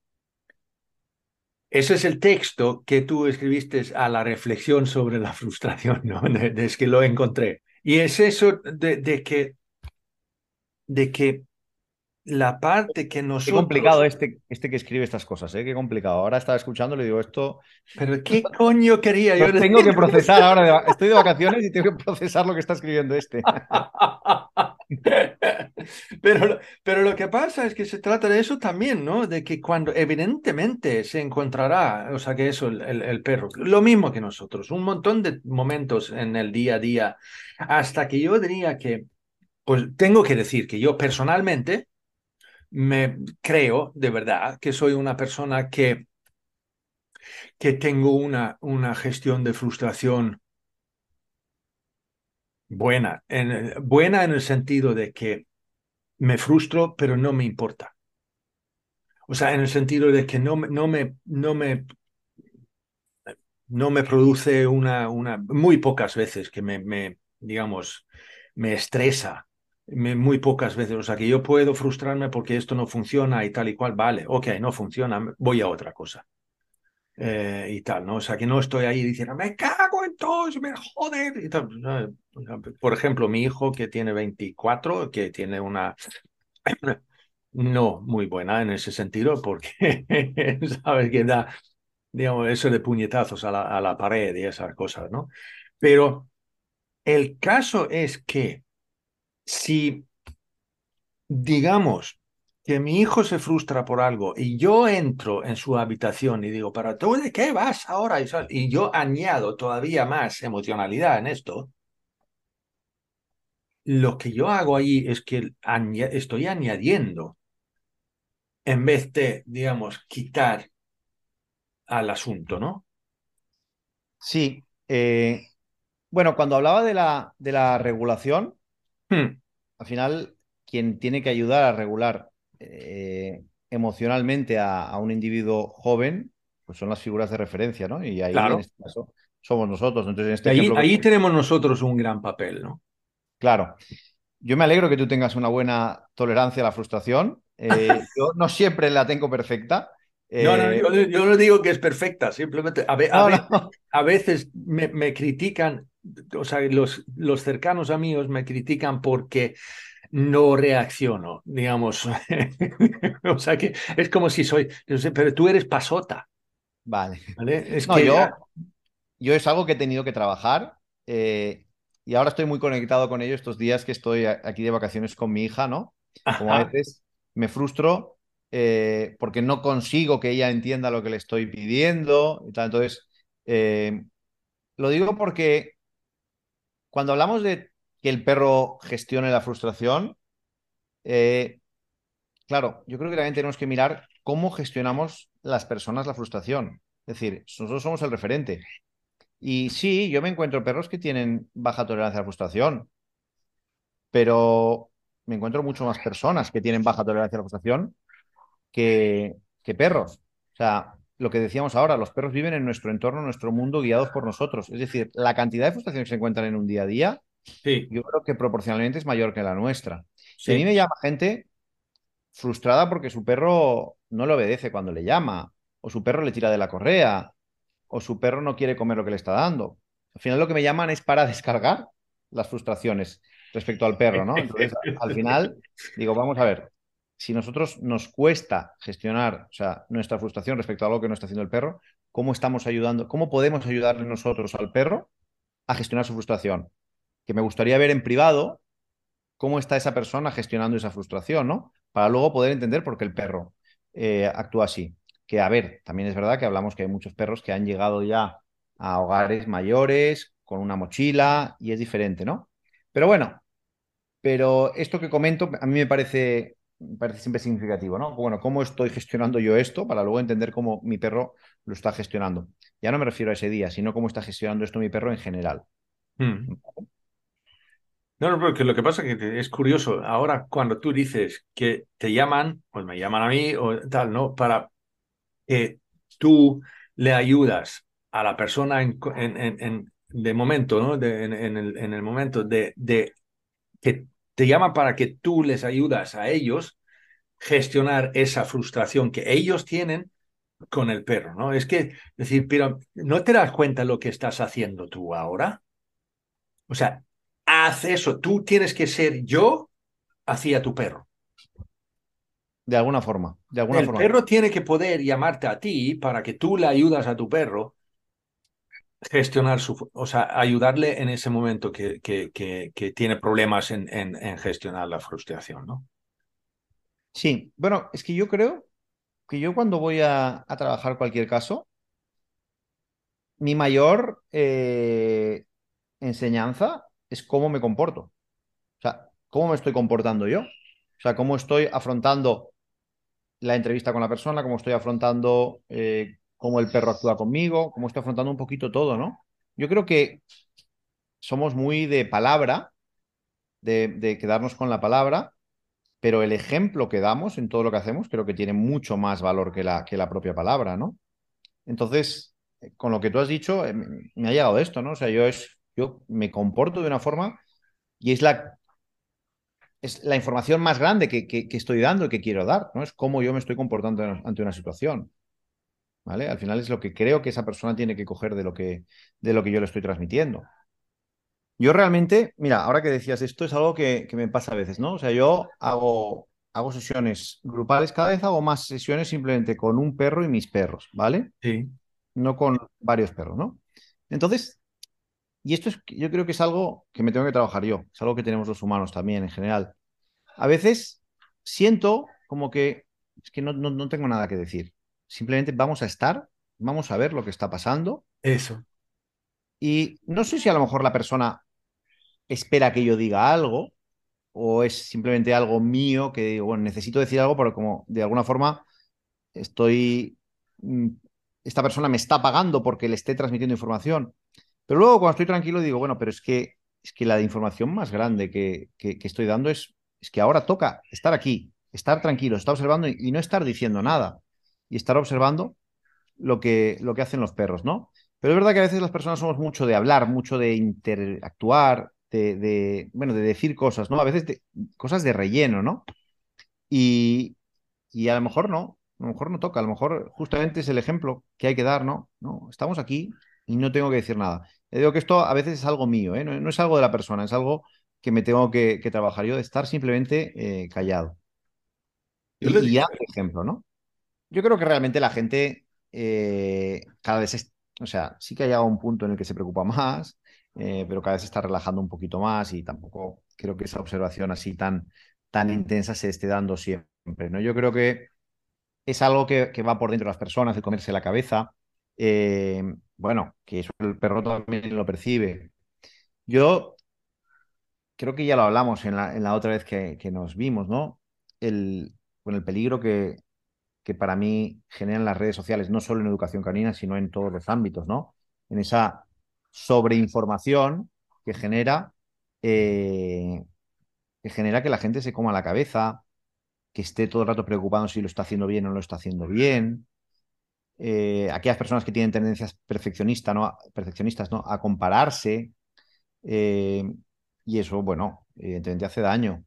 Ese es el texto que tú escribiste a la reflexión sobre la frustración, ¿no? Es que lo encontré. Y es eso de, de que, de que la parte que Qué complicado nosotros... este, este que escribe estas cosas, ¿eh? Qué complicado. Ahora estaba escuchándolo y digo, esto Pero ¿qué coño quería yo lo tengo que decir? procesar ahora. De va- estoy de vacaciones y tengo que procesar lo que está escribiendo este. Pero, lo- pero lo que pasa es que se trata de eso también, ¿no? De que cuando evidentemente se encontrará, o sea, que eso, el, el- el perro, lo mismo que nosotros, un montón de momentos en el día a día, hasta que yo diría que, pues tengo que decir que yo personalmente me creo de verdad que soy una persona que, que tengo una, una gestión de frustración buena, en, buena en el sentido de que me frustro, pero no me importa. O sea, en el sentido de que no, me- no me, no me, no me produce una, una, muy pocas veces que me, me, digamos, me estresa. Me- muy pocas veces. O sea, que yo puedo frustrarme porque esto no funciona y tal y cual. Vale, ok, no funciona, voy a otra cosa. Eh, y tal, ¿no? O sea, que no estoy ahí diciendo, me cago en todo, me joder. Y tal. ¿No? Por ejemplo, mi hijo que tiene veinticuatro, que tiene una no muy buena en ese sentido, porque sabes que da, digamos, eso de puñetazos a la, a la pared y esas cosas, ¿no? Pero el caso es que si, digamos, que mi hijo se frustra por algo y yo entro en su habitación y digo, ¿para tú de qué vas ahora? Y, sal- y yo añado todavía más emocionalidad en esto, lo que yo hago ahí es que aña- estoy añadiendo en vez de, digamos, quitar al asunto, ¿no? Sí. eh, bueno, cuando hablaba de la, de la regulación, Hmm, al final, quien tiene que ayudar a regular eh, emocionalmente a, a un individuo joven, pues son las figuras de referencia, ¿no? Y ahí, en claro. este caso, somos nosotros. Entonces, en Y este ahí, ejemplo que ahí tú... tenemos nosotros un gran papel, ¿no? Claro, yo me alegro que tú tengas una buena tolerancia a la frustración. Eh, yo no siempre la tengo perfecta. No, no, Eh, yo, yo no digo que es perfecta, simplemente a, ve- a no, veces, no. a veces me, me critican, o sea, los, los cercanos a míos me critican porque no reacciono, digamos. O sea, que es como si soy, yo sé, pero tú eres pasota, Vale. ¿vale? Es No, que, ah, yo, yo es algo que he tenido que trabajar eh, y ahora estoy muy conectado con ello estos días que estoy a- aquí de vacaciones con mi hija, ¿no? Como a ajá, veces me frustro eh, porque no consigo que ella entienda lo que le estoy pidiendo y tal. Entonces, eh, lo digo porque cuando hablamos de que el perro gestione la frustración. Eh, claro, yo creo que también tenemos que mirar cómo gestionamos las personas la frustración. Es decir, nosotros somos el referente. Y sí, yo me encuentro perros que tienen baja tolerancia a la frustración, pero me encuentro mucho más personas que tienen baja tolerancia a la frustración que, que perros. O sea, lo que decíamos ahora, los perros viven en nuestro entorno, en nuestro mundo, guiados por nosotros. Es decir, la cantidad de frustraciones que se encuentran en un día a día, Sí, yo creo que proporcionalmente es mayor que la nuestra. Y a mí sí. me llama gente frustrada porque su perro no le obedece cuando le llama, o su perro le tira de la correa, o su perro no quiere comer lo que le está dando. Al final lo que me llaman es para descargar las frustraciones respecto al perro, ¿no? Entonces, al final, digo, vamos a ver, si nosotros nos cuesta gestionar, o sea, nuestra frustración respecto a algo que no está haciendo el perro, ¿cómo estamos ayudando, cómo podemos ayudarle nosotros al perro a gestionar su frustración? Que me gustaría ver en privado cómo está esa persona gestionando esa frustración, ¿no? Para luego poder entender por qué el perro eh, actúa así. Que, a ver, también es verdad que hablamos que hay muchos perros que han llegado ya a hogares mayores, con una mochila, y es diferente, ¿no? Pero bueno, pero esto que comento a mí me parece, me parece siempre significativo, ¿no? Bueno, ¿cómo estoy gestionando yo esto para luego entender cómo mi perro lo está gestionando? Ya no me refiero a ese día, sino cómo está gestionando esto mi perro en general. Mm. No, no, porque lo que pasa es que te- es curioso. Ahora, cuando tú dices que te llaman, pues me llaman a mí o tal, ¿no? Para que tú le ayudas a la persona en, en, en- en- de momento, ¿no? De- en, en el, en el momento de, de que te llaman para que tú les ayudas a ellos gestionar esa frustración que ellos tienen con el perro, ¿no? Es que, decir, pero ¿no te das cuenta lo que estás haciendo tú ahora? O sea, haz eso. Tú tienes que ser yo hacia tu perro. De alguna forma, de alguna El forma. perro tiene que poder llamarte a ti para que tú le ayudas a tu perro gestionar su, o sea, ayudarle en ese momento que, que, que, que tiene problemas en, en, en, gestionar la frustración, ¿no? Sí, bueno, es que yo creo que yo cuando voy a, a trabajar cualquier caso, mi mayor eh, enseñanza es cómo me comporto. O sea, cómo me estoy comportando yo. O sea, cómo estoy afrontando la entrevista con la persona, cómo estoy afrontando eh, cómo el perro actúa conmigo, cómo estoy afrontando un poquito todo, ¿no? Yo creo que somos muy de palabra, de, de quedarnos con la palabra, pero el ejemplo que damos en todo lo que hacemos creo que tiene mucho más valor que la, que la propia palabra, ¿no? Entonces, eh, con lo que tú has dicho, eh, me me ha llegado esto, ¿no? O sea, yo, es, yo me comporto de una forma y es la, es la información más grande que, que, que estoy dando y que quiero dar, ¿no? Es cómo yo me estoy comportando ante una situación, ¿vale? Al final es lo que creo que esa persona tiene que coger de lo que, de lo que yo le estoy transmitiendo. Yo realmente, mira, ahora que decías esto, es algo que, que me pasa a veces, ¿no? O sea, yo hago, hago sesiones grupales, cada vez hago más sesiones simplemente con un perro y mis perros, ¿vale? Sí, No con varios perros, ¿no? Entonces, y esto es, yo creo que es algo que me tengo que trabajar yo, es algo que tenemos los humanos también en general. A veces siento como que es que no, no, no tengo nada que decir. Simplemente vamos a estar, vamos a ver lo que está pasando eso. y no sé si a lo mejor la persona espera que yo diga algo o es simplemente algo mío que digo, bueno, necesito decir algo, pero como de alguna forma estoy, mm, esta persona me está pagando porque le esté transmitiendo información. Pero luego cuando estoy tranquilo digo, bueno, pero es que, es que la información más grande que, que, que estoy dando es, es que ahora toca estar aquí, estar tranquilo, estar observando y, y no estar diciendo nada y estar observando lo que, lo que hacen los perros, ¿no? Pero es verdad que a veces las personas somos mucho de hablar, mucho de interactuar, de, de bueno, de decir cosas, ¿no? A veces de, cosas de relleno, ¿no? Y, y a lo mejor no, a lo mejor no toca, a lo mejor justamente es el ejemplo que hay que dar, ¿no? No, estamos aquí y no tengo que decir nada. Le digo que esto a veces es algo mío, ¿eh? No, no es algo de la persona, es algo que me tengo que, que trabajar yo, de estar simplemente eh, callado. Yo le Y, y ya, digo, por ejemplo, ¿no? Yo creo que realmente la gente eh, cada vez, es, o sea, sí que ha llegado a un punto en el que se preocupa más, eh, pero cada vez se está relajando un poquito más y tampoco creo que esa observación así tan, tan intensa se esté dando siempre, ¿no? Yo creo que es algo que, que va por dentro de las personas, el comerse la cabeza. Eh, bueno, que eso el perro también lo percibe. Yo creo que ya lo hablamos en la, en la otra vez que, que nos vimos, ¿no? El, con el peligro que, que para mí generan las redes sociales, no solo en educación canina, sino en todos los ámbitos, ¿no? En esa sobreinformación que genera, eh, que genera que la gente se coma la cabeza, que esté todo el rato preocupado si lo está haciendo bien o no lo está haciendo bien. Eh, aquellas personas que tienen tendencias perfeccionistas, ¿no? perfeccionistas, ¿no? A compararse. eh, y eso, bueno, evidentemente hace daño.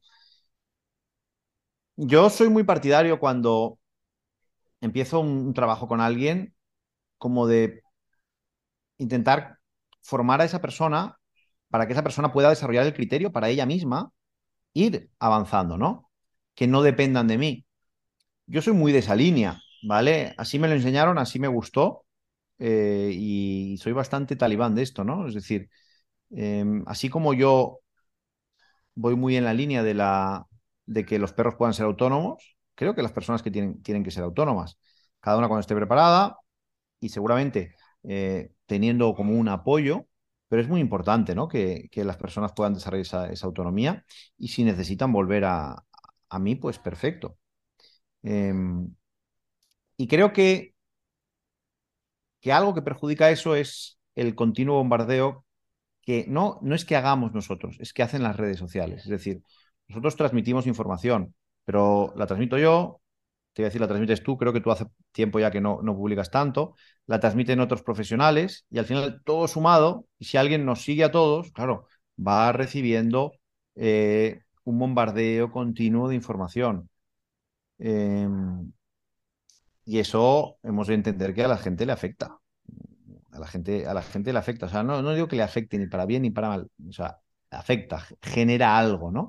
Yo soy muy partidario cuando empiezo un, un trabajo con alguien, como de intentar formar a esa persona para que esa persona pueda desarrollar el criterio para ella misma, ir avanzando, ¿no? Que no dependan de mí. Yo soy muy de esa línea, ¿vale? Así me lo enseñaron, así me gustó, eh, y soy bastante talibán de esto, ¿no? Es decir, eh, así como yo voy muy en la línea de, la, de que los perros puedan ser autónomos, creo que las personas que tienen, tienen que ser autónomas, cada una cuando esté preparada y seguramente eh, teniendo como un apoyo, pero es muy importante, ¿no? Que, que las personas puedan desarrollar esa, esa autonomía y si necesitan volver a, a mí, pues perfecto. Eh, y creo que, que algo que perjudica eso es el continuo bombardeo que no, no es que hagamos nosotros, es que hacen las redes sociales. Es decir, nosotros transmitimos información, pero la transmito yo, te voy a decir, la transmites tú, creo que tú hace tiempo ya que no, no publicas tanto, la transmiten otros profesionales y al final todo sumado, y si alguien nos sigue a todos, claro, va recibiendo eh, un bombardeo continuo de información. Eh, y eso hemos de entender que a la gente le afecta. A la gente, a la gente le afecta. O sea, no, no digo que le afecte ni para bien ni para mal. O sea, afecta, genera algo, ¿no?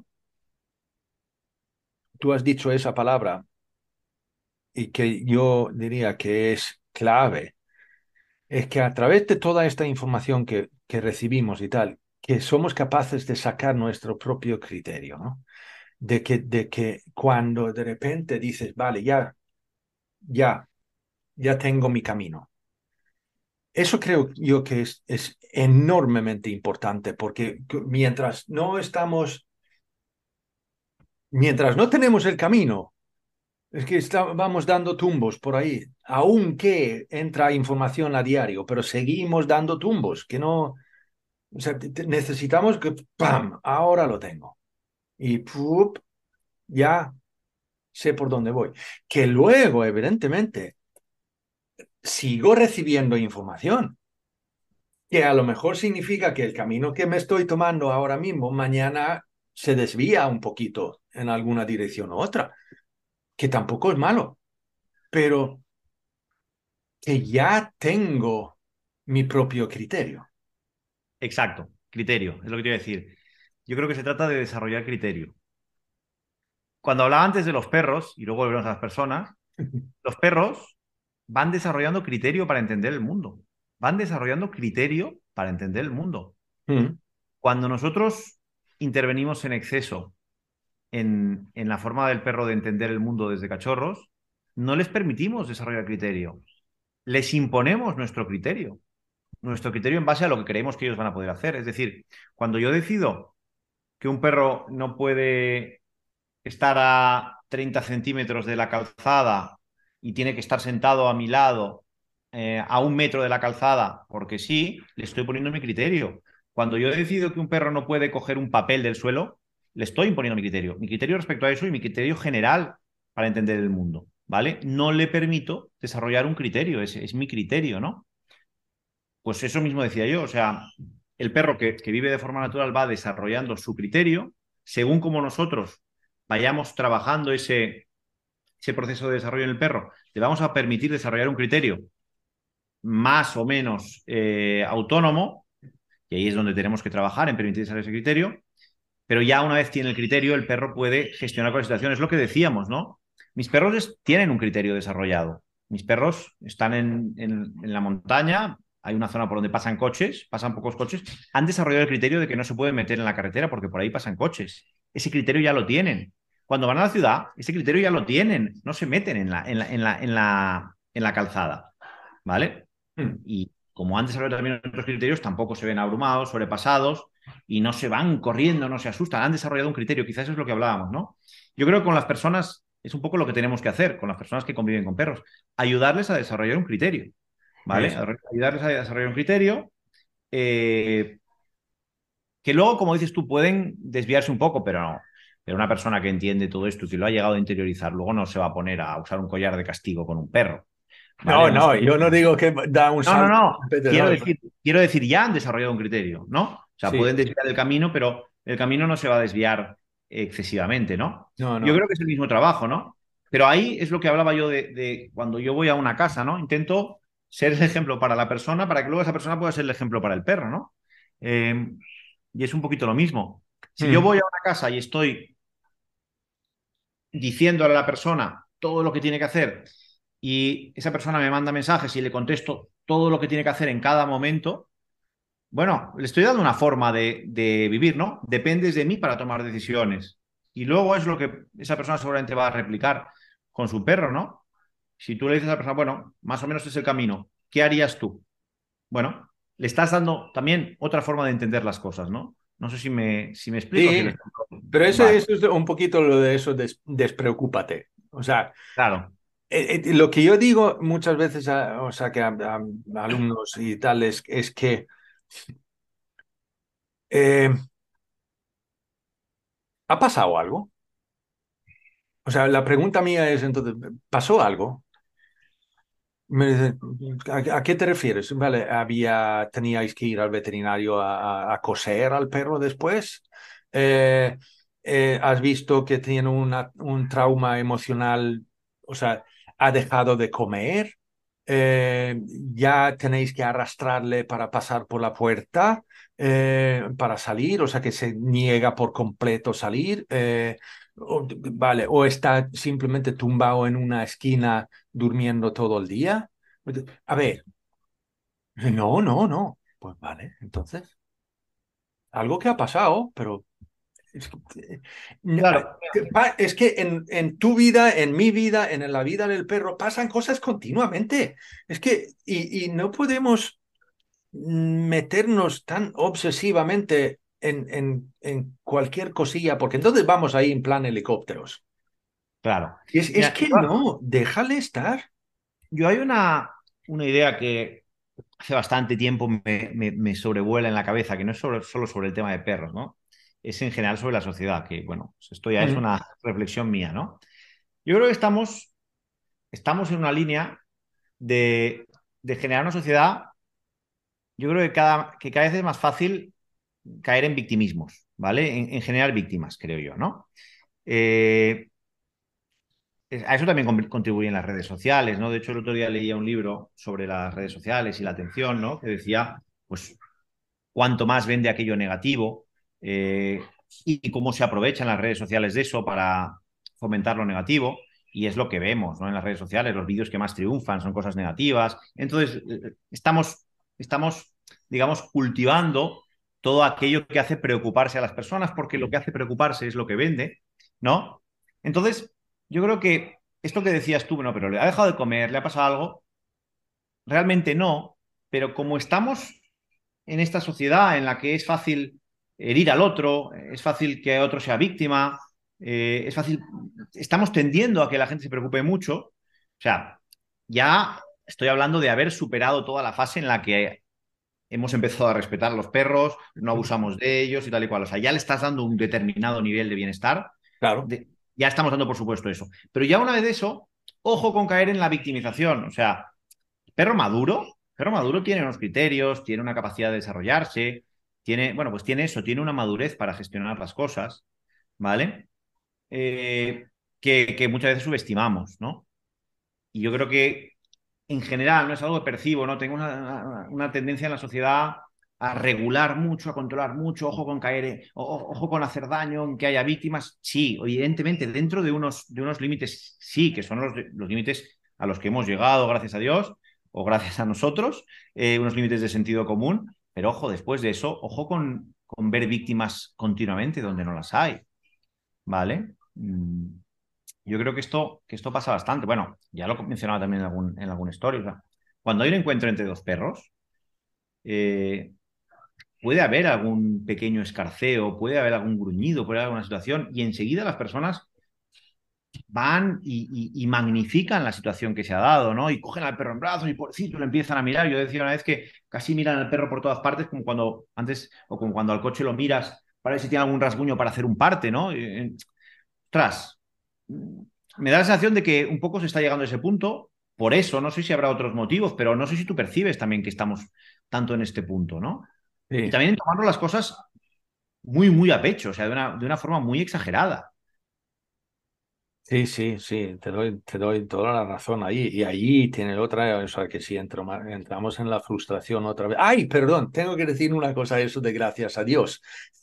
Tú has dicho esa palabra y que yo diría que es clave. Es que a través de toda esta información que, que recibimos y tal, que somos capaces de sacar nuestro propio criterio, ¿no? De que, de que cuando de repente dices, vale, ya, ya, ya tengo mi camino. Eso creo yo que es, es enormemente importante porque mientras no estamos, mientras no tenemos el camino, es que está- vamos dando tumbos por ahí, aunque entra información a diario, pero seguimos dando tumbos, que no, o sea, te- te- necesitamos que, ¡pam!, ahora lo tengo. Y ¡pup!, ya sé por dónde voy. Que luego, evidentemente, sigo recibiendo información, que a lo mejor significa que el camino que me estoy tomando ahora mismo, mañana se desvía un poquito en alguna dirección u otra, que tampoco es malo, pero que ya tengo mi propio criterio. Exacto, criterio, es lo que te iba a decir. Yo creo que se trata de desarrollar criterio. Cuando hablaba antes de los perros, y luego volvemos a las personas, los perros van desarrollando criterio para entender el mundo. Van desarrollando criterio para entender el mundo. Mm. Cuando nosotros intervenimos en exceso en, en la forma del perro de entender el mundo desde cachorros, no les permitimos desarrollar criterio. Les imponemos nuestro criterio. Nuestro criterio en base a lo que creemos que ellos van a poder hacer. Es decir, cuando yo decido que un perro no puede estar a treinta centímetros de la calzada y tiene que estar sentado a mi lado eh, a un metro de la calzada, porque sí, le estoy poniendo mi criterio. Cuando yo decido que un perro no puede coger un papel del suelo, le estoy imponiendo mi criterio. Mi criterio respecto a eso y mi criterio general para entender el mundo, ¿vale? No le permito desarrollar un criterio, es, es mi criterio, ¿no? Pues eso mismo decía yo, o sea, el perro que, que vive de forma natural va desarrollando su criterio según como nosotros vayamos trabajando ese, ese proceso de desarrollo en el perro, le vamos a permitir desarrollar un criterio más o menos eh, autónomo, y ahí es donde tenemos que trabajar en permitir desarrollar ese criterio, pero ya una vez tiene el criterio, el perro puede gestionar con la situación. Es lo que decíamos, ¿no? Mis perros es, tienen un criterio desarrollado. Mis perros están en, en, en la montaña, hay una zona por donde pasan coches, pasan pocos coches, han desarrollado el criterio de que no se pueden meter en la carretera porque por ahí pasan coches. Ese criterio ya lo tienen. Cuando van a la ciudad, ese criterio ya lo tienen, no se meten en la, en la, en la, en la, en la calzada, ¿vale? Mm. Y, como han desarrollado también otros criterios, tampoco se ven abrumados, sobrepasados y no se van corriendo, no se asustan, han desarrollado un criterio, quizás eso es lo que hablábamos, ¿no? Yo creo que con las personas es un poco lo que tenemos que hacer, con las personas que conviven con perros, ayudarles a desarrollar un criterio, ¿vale? Sí. Ayudarles a desarrollar un criterio eh, que luego, como dices tú, pueden desviarse un poco, pero no. Pero una persona que entiende todo esto y que lo ha llegado a interiorizar, luego no se va a poner a usar un collar de castigo con un perro. No, ¿Vale? No, no, yo no digo que da un no, no, salto. no. Quiero No, decir, quiero decir, ya han desarrollado un criterio, ¿no? O sea, sí, pueden desviar el camino, pero el camino no se va a desviar excesivamente, ¿no? no, Yo no. creo que es el mismo trabajo, ¿no? Pero ahí es lo que hablaba yo de, de cuando yo voy a una casa, ¿no? Intento ser el ejemplo para la persona para que luego esa persona pueda ser el ejemplo para el perro, ¿no? Eh, y es un poquito lo mismo. Si yo Mm. voy a una casa y estoy diciéndole a la persona todo lo que tiene que hacer y esa persona me manda mensajes y le contesto todo lo que tiene que hacer en cada momento, bueno, le estoy dando una forma de, de vivir, ¿no? Dependes de mí para tomar decisiones. Y luego es lo que esa persona seguramente va a replicar con su perro, ¿no? Si tú le dices a la persona, bueno, más o menos es el camino, ¿qué harías tú? Bueno, le estás dando también otra forma de entender las cosas, ¿no? No sé si me, si me explico. Si Sí, el ejemplo pero eso, va. eso es un poquito lo de eso, des- despreocúpate. O sea, Claro, eh, eh, lo que yo digo muchas veces, a, o sea, que a, a alumnos y tal, es, es que eh, ¿ha pasado algo? O sea, la pregunta mía es entonces, ¿pasó algo? Me dice, ¿a, a qué te refieres? Vale, había, teníais que ir al veterinario a, a- a coser al perro después. Eh, eh, ¿has visto que tiene una- un trauma emocional? O sea, ¿ha dejado de comer? Eh, ¿ya tenéis que arrastrarle para pasar por la puerta, eh, para salir? O sea, que se niega por completo salir. Eh, o- vale, o está simplemente tumbado en una esquina durmiendo todo el día. A ver, no, no, no. Pues vale, entonces, algo que ha pasado, pero es que, claro. es que en, en tu vida, en mi vida, en la vida del perro, pasan cosas continuamente. Es que, y, y no podemos meternos tan obsesivamente en, en, en cualquier cosilla, porque entonces vamos ahí en plan helicópteros. Claro. Es, es Mira, que no, déjale estar. yo hay una, una idea que hace bastante tiempo me, me, me sobrevuela en la cabeza, que no es sobre- solo sobre el tema de perros, ¿no? Es en general sobre la sociedad, que bueno, pues esto ya es Mm. una reflexión mía, ¿no? Yo creo que estamos, estamos en una línea de, de generar una sociedad, yo creo que cada, que cada vez es más fácil caer en victimismos, ¿vale? En, en generar víctimas, creo yo, ¿no? Eh, a eso también con- contribuyen las redes sociales, ¿no? De hecho, el otro día leía un libro sobre las redes sociales y la atención, ¿no? Que decía, pues, cuánto más vende aquello negativo eh, y cómo se aprovechan las redes sociales de eso para fomentar lo negativo. Y es lo que vemos, ¿no? En las redes sociales, los vídeos que más triunfan son cosas negativas. Entonces, eh, estamos, estamos, digamos, cultivando todo aquello que hace preocuparse a las personas, porque lo que hace preocuparse es lo que vende, ¿no? Entonces, yo creo que esto que decías tú, bueno, pero le ha dejado de comer, le ha pasado algo, realmente no, pero como estamos en esta sociedad en la que es fácil herir al otro, es fácil que otro sea víctima, eh, es fácil, estamos tendiendo a que la gente se preocupe mucho, o sea, ya estoy hablando de haber superado toda la fase en la que hemos empezado a respetar a los perros, no abusamos de ellos y tal y cual, o sea, ya le estás dando un determinado nivel de bienestar, Claro. de, ya estamos dando por supuesto eso, pero ya una vez de eso, ojo con caer en la victimización, o sea, perro maduro, perro maduro tiene unos criterios, tiene una capacidad de desarrollarse, tiene, bueno, pues tiene eso, tiene una madurez para gestionar las cosas, ¿vale? Eh, que, que muchas veces subestimamos, ¿no? Y yo creo que en general no es algo que percibo, ¿no? Tengo una, una tendencia en la sociedad a regular mucho, a controlar mucho, ojo con caer, o, ojo con hacer daño, en que haya víctimas. Sí, evidentemente, dentro de unos, de unos límites, sí, que son los, los límites a los que hemos llegado, gracias a Dios, o gracias a nosotros, eh, unos límites de sentido común, pero ojo, después de eso, ojo con, con ver víctimas continuamente donde no las hay, ¿vale? Mm, yo creo que esto, que esto pasa bastante. Bueno, ya lo mencionaba también en algún, en alguna historia. O sea, cuando hay un encuentro entre dos perros, eh, puede haber algún pequeño escarceo, puede haber algún gruñido, puede haber alguna situación, y enseguida las personas van y, y, y magnifican la situación que se ha dado, ¿no? Y cogen al perro en brazos y pobrecito lo empiezan a mirar. Yo decía una vez que casi miran al perro por todas partes, como cuando antes, o como cuando al coche lo miras para ver si tiene algún rasguño para hacer un parte, ¿no? Eh, Ostras, me da la sensación de que un poco se está llegando a ese punto. Por eso, no sé si habrá otros motivos, pero no sé si tú percibes también que estamos tanto en este punto, ¿no? Y Sí. también en tomarlo las cosas muy, muy a pecho, o sea, de una, de una forma muy exagerada. Sí, sí, sí, te doy, te doy toda la razón ahí. Y ahí tiene otra, o sea, que si entro ma- entramos en la frustración otra vez. Ay, perdón, tengo que decir una cosa, eso de gracias a Dios.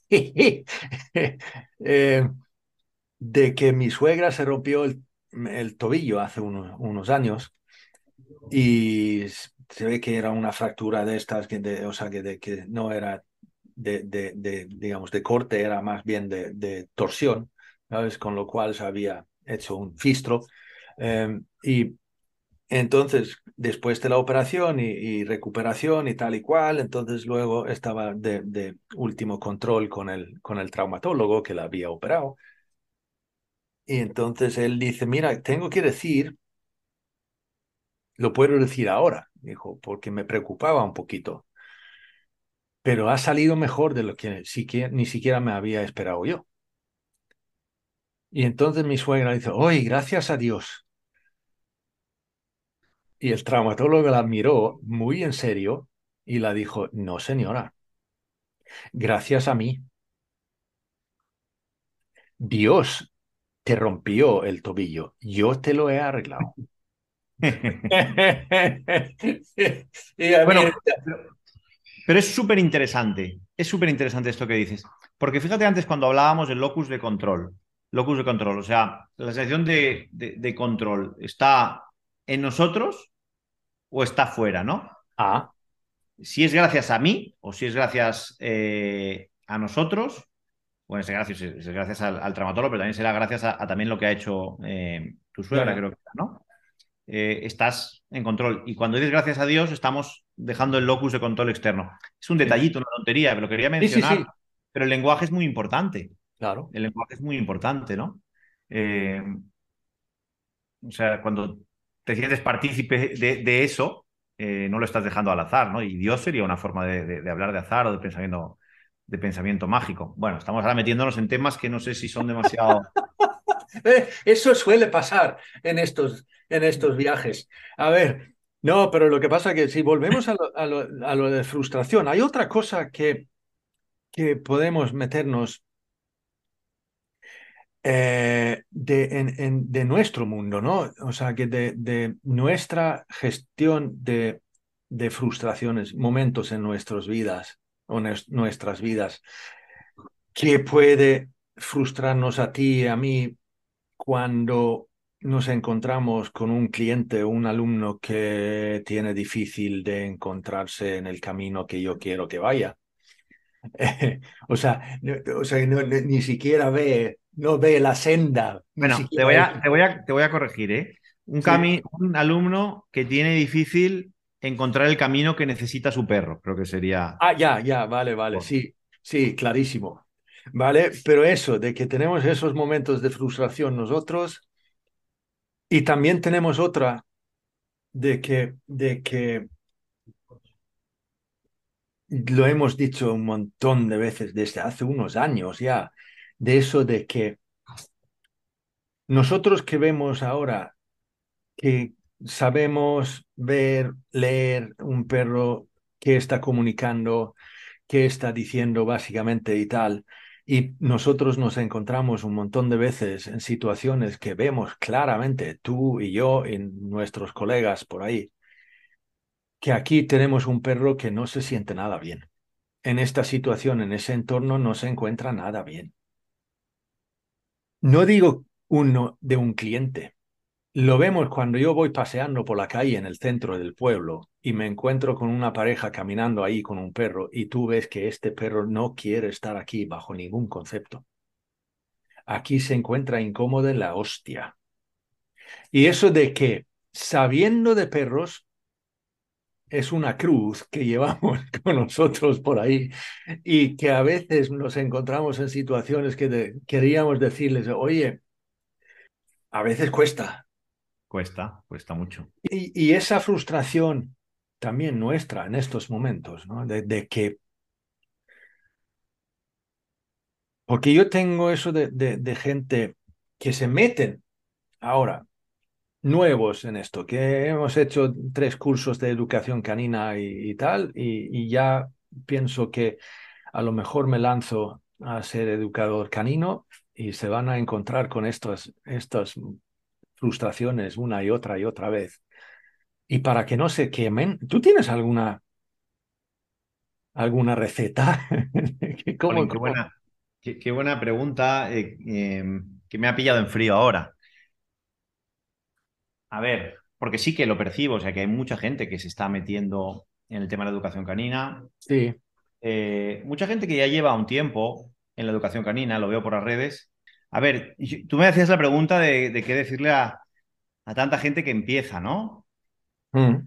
Eh, de que mi suegra se rompió el, el tobillo hace unos, unos años y se ve que era una fractura de estas, que de, o sea, que, de, que no era de, de, de, digamos, de corte, era más bien de, de torsión, ¿sabes? Con lo cual se había hecho un fistro. Eh, y entonces, después de la operación y, y recuperación y tal y cual, entonces luego estaba de, de último control con el, con el traumatólogo que la había operado. Y entonces él dice, mira, tengo que decir, lo puedo decir ahora, dijo, porque me preocupaba un poquito, pero ha salido mejor de lo que siquiera, ni siquiera me había esperado yo. Y entonces mi suegra dice, oye, gracias a Dios. Y el traumatólogo la miró muy en serio y la dijo, no, señora, gracias a mí. Dios te rompió el tobillo, yo te lo he arreglado. Y a mí, Bueno, pero, pero es súper interesante, es súper interesante esto que dices, porque fíjate antes cuando hablábamos del locus de control, locus de control, o sea, la sensación de, de, de control está en nosotros o está fuera, ¿no? ah, Si es gracias a mí o si es gracias eh, a nosotros, bueno, es gracias, es gracias al, al traumatólogo, pero también será gracias a, a también lo que ha hecho eh, tu ya, suegra, ya. creo que era, ¿no? Eh, estás en control. Y cuando dices gracias a Dios, estamos dejando el locus de control externo. Es un Sí, detallito, una tontería, pero lo quería sí, sí, mencionar. sí, Pero el lenguaje es muy importante. claro. El lenguaje es muy importante, ¿no? Eh, o sea, cuando te sientes partícipe de, de eso, eh, no lo estás dejando al azar, ¿no? Y Dios sería una forma de, de, de hablar de azar o de pensamiento, de pensamiento mágico. Bueno, estamos ahora metiéndonos en temas que no sé si son demasiado. Eh, Eso suele pasar en estos, en estos viajes. A ver, no, pero lo que pasa es que si volvemos a lo, a lo- a lo de frustración, hay otra cosa que, que podemos meternos eh, de, en, en- de nuestro mundo, ¿no? O sea, que de, de nuestra gestión de, de frustraciones, momentos en nuestras vidas o nues- nuestras vidas, que puede frustrarnos a ti y a mí cuando nos encontramos con un cliente o un alumno que tiene difícil de encontrarse en el camino que yo quiero que vaya. o sea, no, o sea no, no, ni siquiera ve, no ve la senda, ni Bueno, te siquiera voy eso. a, te voy a, te voy a corregir, ¿eh? Un, Sí. cami, un alumno que tiene difícil encontrar el camino que necesita su perro, creo que sería. Ah, ya, ya, vale, vale, sí, sí, clarísimo. Vale, pero eso, de que tenemos esos momentos de frustración nosotros y también tenemos otra de que, de que lo hemos dicho un montón de veces desde hace unos años ya, de eso de que nosotros que vemos ahora, que sabemos ver, leer un perro que está comunicando, que está diciendo básicamente y tal, y nosotros nos encontramos un montón de veces en situaciones que vemos claramente, tú y yo y nuestros colegas por ahí, que aquí tenemos un perro que no se siente nada bien. En esta situación, en ese entorno, no se encuentra nada bien. No digo uno de un cliente. Lo vemos cuando yo voy paseando por la calle en el centro del pueblo y me encuentro con una pareja caminando ahí con un perro y tú ves que este perro no quiere estar aquí bajo ningún concepto. Aquí se encuentra incómodo en la hostia. Y eso de que, sabiendo de perros, es una cruz que llevamos con nosotros por ahí y que a veces nos encontramos en situaciones que de- queríamos decirles, oye, a veces cuesta. Cuesta, cuesta mucho. Y, y esa frustración también nuestra en estos momentos, ¿no? De, de que, porque yo tengo eso de, de, de gente que se meten ahora, nuevos en esto, que hemos hecho tres cursos de educación canina y, y tal, y, y ya pienso que a lo mejor me lanzo a ser educador canino y se van a encontrar con estas, estas frustraciones una y otra y otra vez. Y para que no se quemen, ¿tú tienes alguna, alguna receta? ¿Cómo, Jolín, qué cómo? buena, qué, qué buena pregunta eh, eh, que me ha pillado en frío ahora. A ver, porque sí que lo percibo, o sea que hay mucha gente que se está metiendo en el tema de la educación canina. Sí. Eh, mucha gente que ya lleva un tiempo en la educación canina, lo veo por las redes. A ver, y tú me hacías la pregunta de, de qué decirle a, a tanta gente que empieza, ¿no? Mm,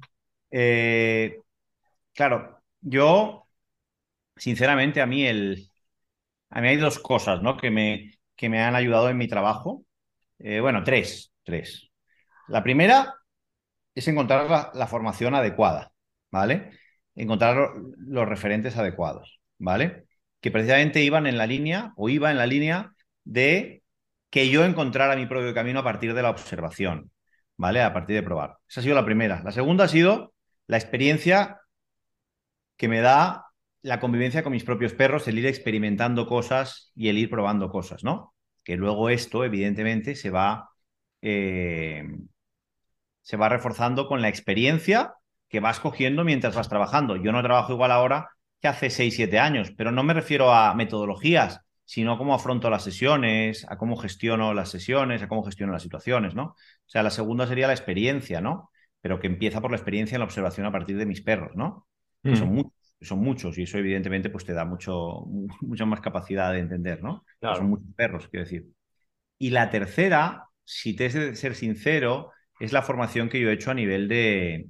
Eh, claro, yo, sinceramente, a mí, el, a mí hay dos cosas, ¿no? que me, que me han ayudado en mi trabajo. Eh, bueno, tres, tres. La primera es encontrar la, la formación adecuada, ¿vale? Encontrar lo- los referentes adecuados, ¿vale? Que precisamente iban en la línea o iba en la línea de que yo encontrara mi propio camino a partir de la observación, ¿vale? A partir de probar. Esa ha sido la primera. La segunda ha sido la experiencia que me da la convivencia con mis propios perros, el ir experimentando cosas y el ir probando cosas, ¿no? Que luego esto, evidentemente, se va, eh, se va reforzando con la experiencia que vas cogiendo mientras vas trabajando. Yo no trabajo igual ahora que hace seis siete años, pero no me refiero a metodologías, sino a cómo afronto las sesiones, a cómo gestiono las sesiones, a cómo gestiono las situaciones, ¿no? O sea, la segunda sería la experiencia, ¿no? Pero que empieza por la experiencia en la observación a partir de mis perros, ¿no? Que son mm, muchos, que son muchos, y eso evidentemente pues te da mucho, mucha más capacidad de entender, ¿no? Que son claro. muchos perros, quiero decir. Y la tercera, si te he de ser sincero, es la formación que yo he hecho a nivel de,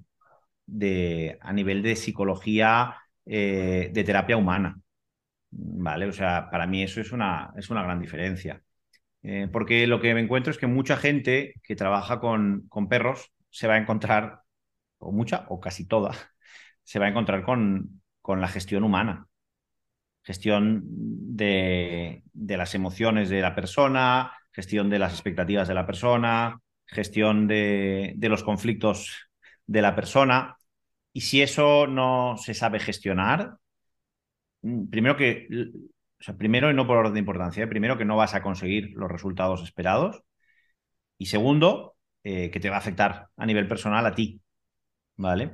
de a nivel de psicología, eh, de terapia humana. ¿Vale? O sea, para mí eso es una, es una gran diferencia. Eh, porque lo que me encuentro es que mucha gente que trabaja con, con perros se va a encontrar, o mucha, o casi toda, se va a encontrar con, con la gestión humana. Gestión de, de las emociones de la persona, gestión de las expectativas de la persona, gestión de, de los conflictos de la persona. Y si eso no se sabe gestionar, mm, primero que, o sea, primero y no por orden de importancia, ¿eh? Primero que no vas a conseguir los resultados esperados y segundo, eh, que te va a afectar a nivel personal a ti, ¿vale?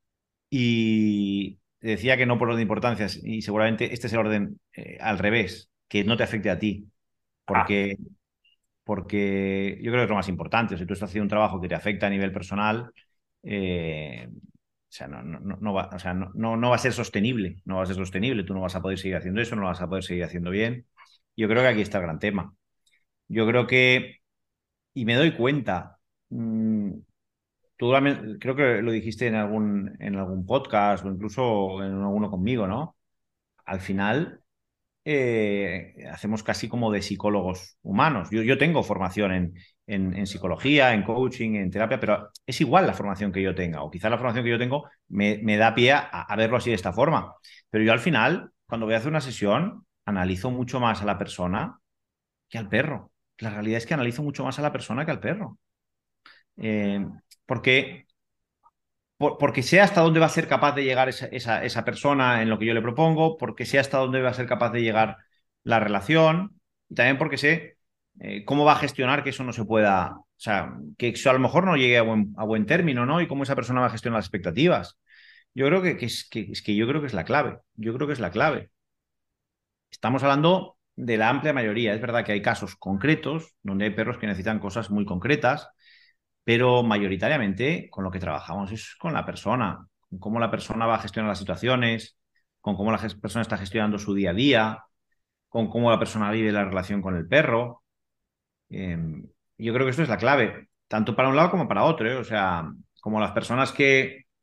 Y te decía que no por orden de importancia y seguramente este es el orden eh, al revés, que no te afecte a ti, Ah, porque, porque yo creo que es lo más importante. Si tú estás haciendo un trabajo que te afecta a nivel personal, eh, o sea, no, no, no, no va, o sea, no, no, no va a ser sostenible, no va a ser sostenible, tú no vas a poder seguir haciendo eso, no lo vas a poder seguir haciendo bien. Yo creo que aquí está el gran tema. Yo creo que, y me doy cuenta, mmm, tú creo que lo dijiste en algún, en algún podcast o incluso en alguno conmigo, ¿no? Al final eh, hacemos casi como de psicólogos humanos. Yo, yo tengo formación en, en, en, psicología, en coaching, en terapia, pero es igual la formación que yo tenga, o quizá la formación que yo tengo me, me da pie a, a verlo así de esta forma. Pero yo al final, cuando voy a hacer una sesión, analizo mucho más a la persona que al perro. La realidad es que analizo mucho más a la persona que al perro. Eh, porque por, porque sé hasta dónde va a ser capaz de llegar esa, esa, esa, persona en lo que yo le propongo, porque sé hasta dónde va a ser capaz de llegar la relación, y también porque sé eh, cómo va a gestionar que eso no se pueda, o sea, que eso a lo mejor no llegue a buen, a buen término, ¿no? Y cómo esa persona va a gestionar las expectativas. Yo creo que, que, es, que, es que yo creo que es la clave. Yo creo que es la clave. Estamos hablando de la amplia mayoría. Es verdad que hay casos concretos donde hay perros que necesitan cosas muy concretas, pero mayoritariamente con lo que trabajamos es con la persona, con cómo la persona va a gestionar las situaciones, con cómo la persona está gestionando su día a día, con cómo la persona vive la relación con el perro. Eh, yo creo que esto es la clave, tanto para un lado como para otro, ¿eh? O sea, como las personas que,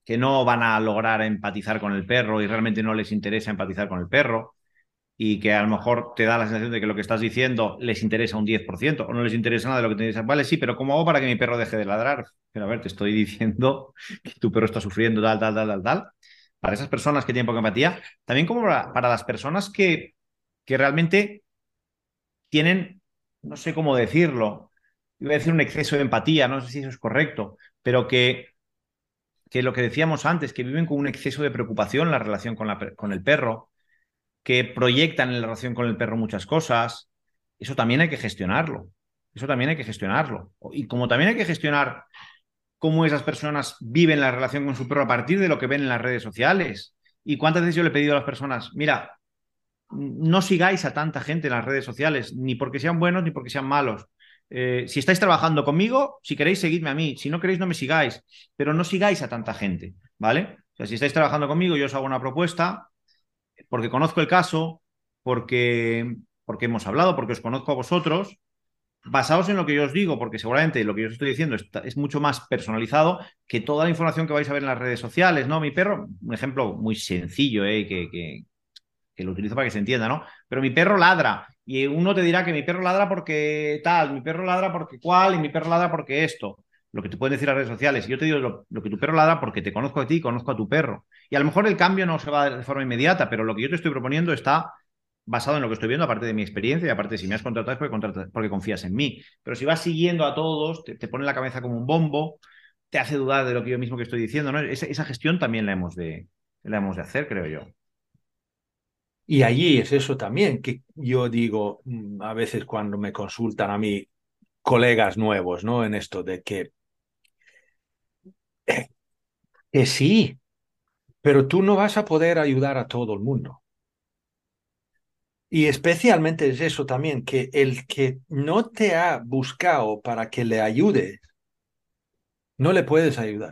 que no van a lograr empatizar con el perro y realmente no les interesa empatizar con el perro y que a lo mejor te da la sensación de que lo que estás diciendo les interesa un diez por ciento o no les interesa nada de lo que te dices. Vale, sí, pero ¿cómo hago para que mi perro deje de ladrar? Pero a ver, te estoy diciendo que tu perro está sufriendo tal, tal, tal, tal, tal. Para esas personas que tienen poca empatía, también como para, para las personas que, que realmente tienen, no sé cómo decirlo, iba a decir un exceso de empatía, no sé si eso es correcto, pero que, que lo que decíamos antes, que viven con un exceso de preocupación en la relación con, la, con el perro, que proyectan en la relación con el perro muchas cosas, eso también hay que gestionarlo. Eso también hay que gestionarlo. Y como también hay que gestionar cómo esas personas viven la relación con su perro a partir de lo que ven en las redes sociales. Y cuántas veces yo le he pedido a las personas, mira, no sigáis a tanta gente en las redes sociales, ni porque sean buenos ni porque sean malos. Eh, si estáis trabajando conmigo, si queréis, seguidme a mí. Si no queréis, no me sigáis. Pero no sigáis a tanta gente, ¿vale? O sea, si estáis trabajando conmigo, yo os hago una propuesta porque conozco el caso, porque, porque hemos hablado, porque os conozco a vosotros, basaos en lo que yo os digo, porque seguramente lo que yo os estoy diciendo es, es mucho más personalizado que toda la información que vais a ver en las redes sociales, ¿no? Mi perro, un ejemplo muy sencillo, ¿eh? que, que, que lo utilizo para que se entienda, ¿no? Pero mi perro ladra, y uno te dirá que mi perro ladra porque tal, mi perro ladra porque cual, y mi perro ladra porque esto. Lo que te pueden decir las redes sociales. Y yo te digo lo, lo que tu perro ladra porque te conozco a ti y conozco a tu perro. Y a lo mejor el cambio no se va de forma inmediata, pero lo que yo te estoy proponiendo está basado en lo que estoy viendo, aparte de mi experiencia, y aparte si me has contratado es porque, contratas, porque confías en mí. Pero si vas siguiendo a todos, te, te pone la cabeza como un bombo, te hace dudar de lo que yo mismo que estoy diciendo, ¿no? Esa, esa gestión también la hemos de, la hemos de hacer, creo yo. Y allí es eso también que yo digo mm, a veces cuando me consultan a mí colegas nuevos, ¿no? En esto de que, eh, que sí, pero tú no vas a poder ayudar a todo el mundo. Y especialmente es eso también, que el que no te ha buscado para que le ayudes, no le puedes ayudar.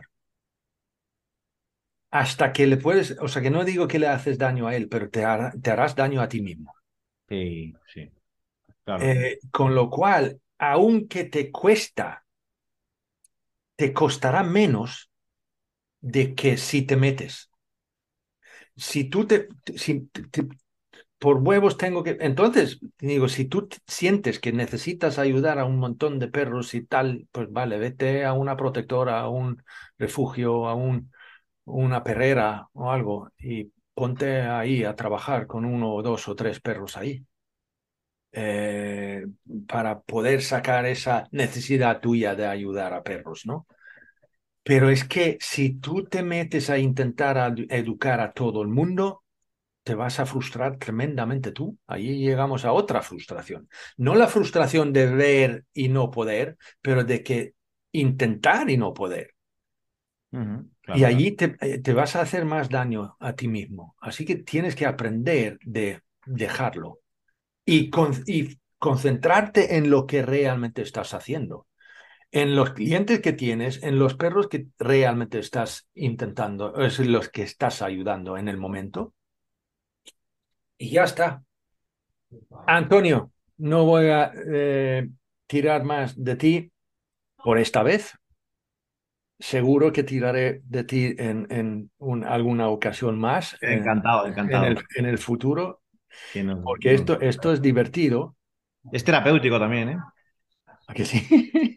Hasta que le puedes, o sea, que no digo que le haces daño a él, pero te, hará, te harás daño a ti mismo. Sí, sí, claro. Eh, con lo cual, aunque te cuesta, te costará menos de que si te metes. Si tú te, si te, te, por huevos tengo que... Entonces, digo, si tú sientes que necesitas ayudar a un montón de perros y tal, pues vale, vete a una protectora, a un refugio, a un, una perrera o algo y ponte ahí a trabajar con uno o dos o tres perros ahí. Eh, para poder sacar esa necesidad tuya de ayudar a perros, ¿no? Pero es que si tú te metes a intentar educar a todo el mundo, te vas a frustrar tremendamente tú. Ahí llegamos a otra frustración. No la frustración de ver y no poder, pero de que intentar y no poder. Uh-huh, claro, Y claro. allí te, te vas a hacer más daño a ti mismo. Así que tienes que aprender de dejarlo y, con, y concentrarte en lo que realmente estás haciendo, en los clientes que tienes, en los perros que realmente estás intentando, es los que estás ayudando en el momento. Y ya está. Antonio, no voy a eh, tirar más de ti por esta vez. Seguro que tiraré de ti en, en un, alguna ocasión más en, Encantado, en, encantado. el, en el futuro, Que nos, porque nos... esto, esto es divertido. Es terapéutico también, ¿eh? ¿A que sí?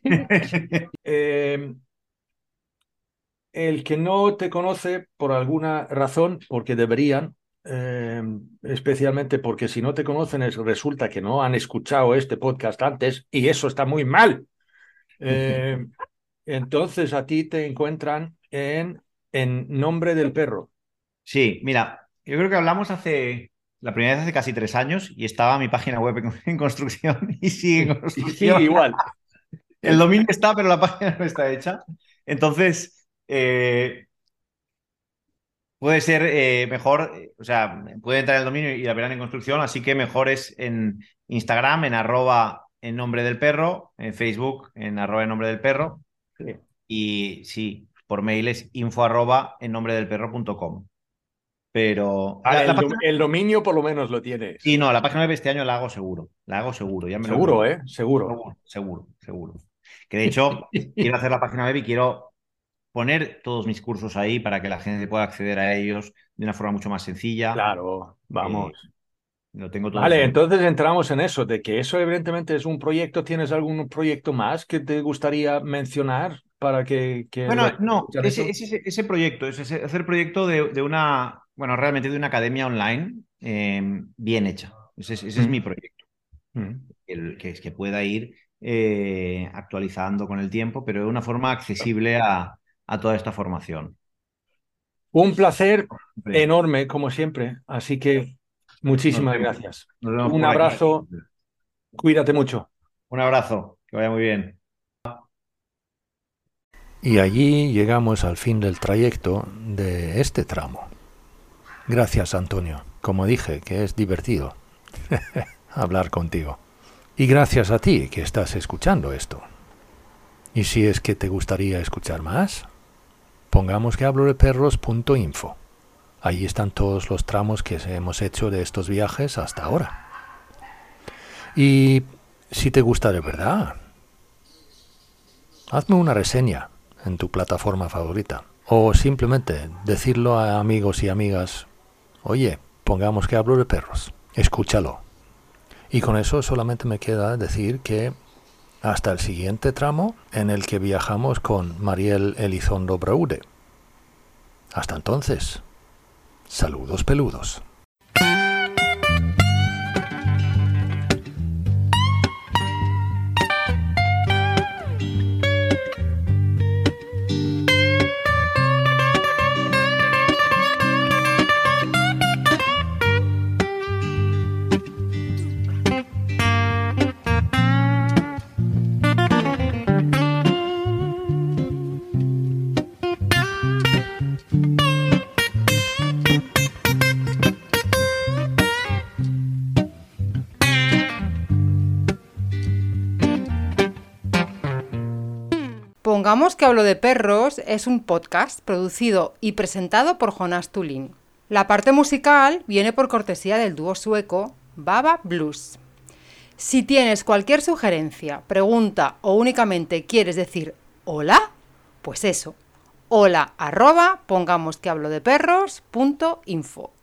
eh, el que no te conoce por alguna razón, porque deberían, eh, especialmente porque si no te conocen es, resulta que no han escuchado este podcast antes y eso está muy mal. Eh, entonces a ti te encuentran en, en Nombre del Perro. Sí, mira, yo creo que hablamos hace, la primera vez hace casi tres años y estaba mi página web en, en construcción y sigue en Y sigue construcción. igual. El dominio está, pero la página no está hecha. Entonces, eh, puede ser eh, mejor, eh, o sea, puede entrar el dominio y la verán en construcción, así que mejor es en Instagram, en arroba en nombre del perro, en Facebook, en arroba en nombre del perro, Sí. y sí, por mail es info arroba en nombre del perro punto com. Pero Vale, la, la el, dom- página, el dominio por lo menos lo tienes. sí, no, la página web este año la hago seguro, la hago seguro, ya me lo he Seguro, propuesto. ¿eh? Seguro. Seguro, seguro, seguro. Que de hecho, quiero hacer la página web y quiero poner todos mis cursos ahí para que la gente pueda acceder a ellos de una forma mucho más sencilla. Claro, vamos. Eh, lo tengo todo Vale, eso. entonces entramos en eso, de que eso evidentemente es un proyecto. ¿Tienes algún proyecto más que te gustaría mencionar para que... que Bueno, los- no, ese, esto? ese, ese proyecto, es ese- hacer proyecto de, de una, bueno, realmente de una academia online eh, bien hecha. Ese, es- ese es Mm, mi proyecto, mm. el, que, que pueda ir eh, actualizando con el tiempo, pero de una forma accesible a, a toda esta formación. Un placer Siempre. enorme, como siempre. Así que Nos muchísimas vemos, gracias. nos vemos Un por aquí. abrazo, cuídate mucho. Un abrazo, que vaya muy bien. Y allí llegamos al fin del trayecto de este tramo. Gracias, Antonio. Como dije, que es divertido hablar contigo. Y gracias a ti que estás escuchando esto. Y si es que te gustaría escuchar más, pongamos que hablo de perros punto info. Allí están todos los tramos que hemos hecho de estos viajes hasta ahora. Y si te gusta de verdad, hazme una reseña en tu plataforma favorita. O simplemente decirlo a amigos y amigas, oye, pongamos que hablo de perros, escúchalo. Y con eso solamente me queda decir que hasta el siguiente tramo en el que viajamos con Mariel Elizondo Braude. Hasta entonces, saludos peludos. Pongamos que hablo de perros es un podcast producido y presentado por Jonas Tulin. La parte musical viene por cortesía del dúo sueco Baba Blues. Si tienes cualquier sugerencia, pregunta o únicamente quieres decir hola, pues eso, hola arroba pongamos que hablo de perros punto info.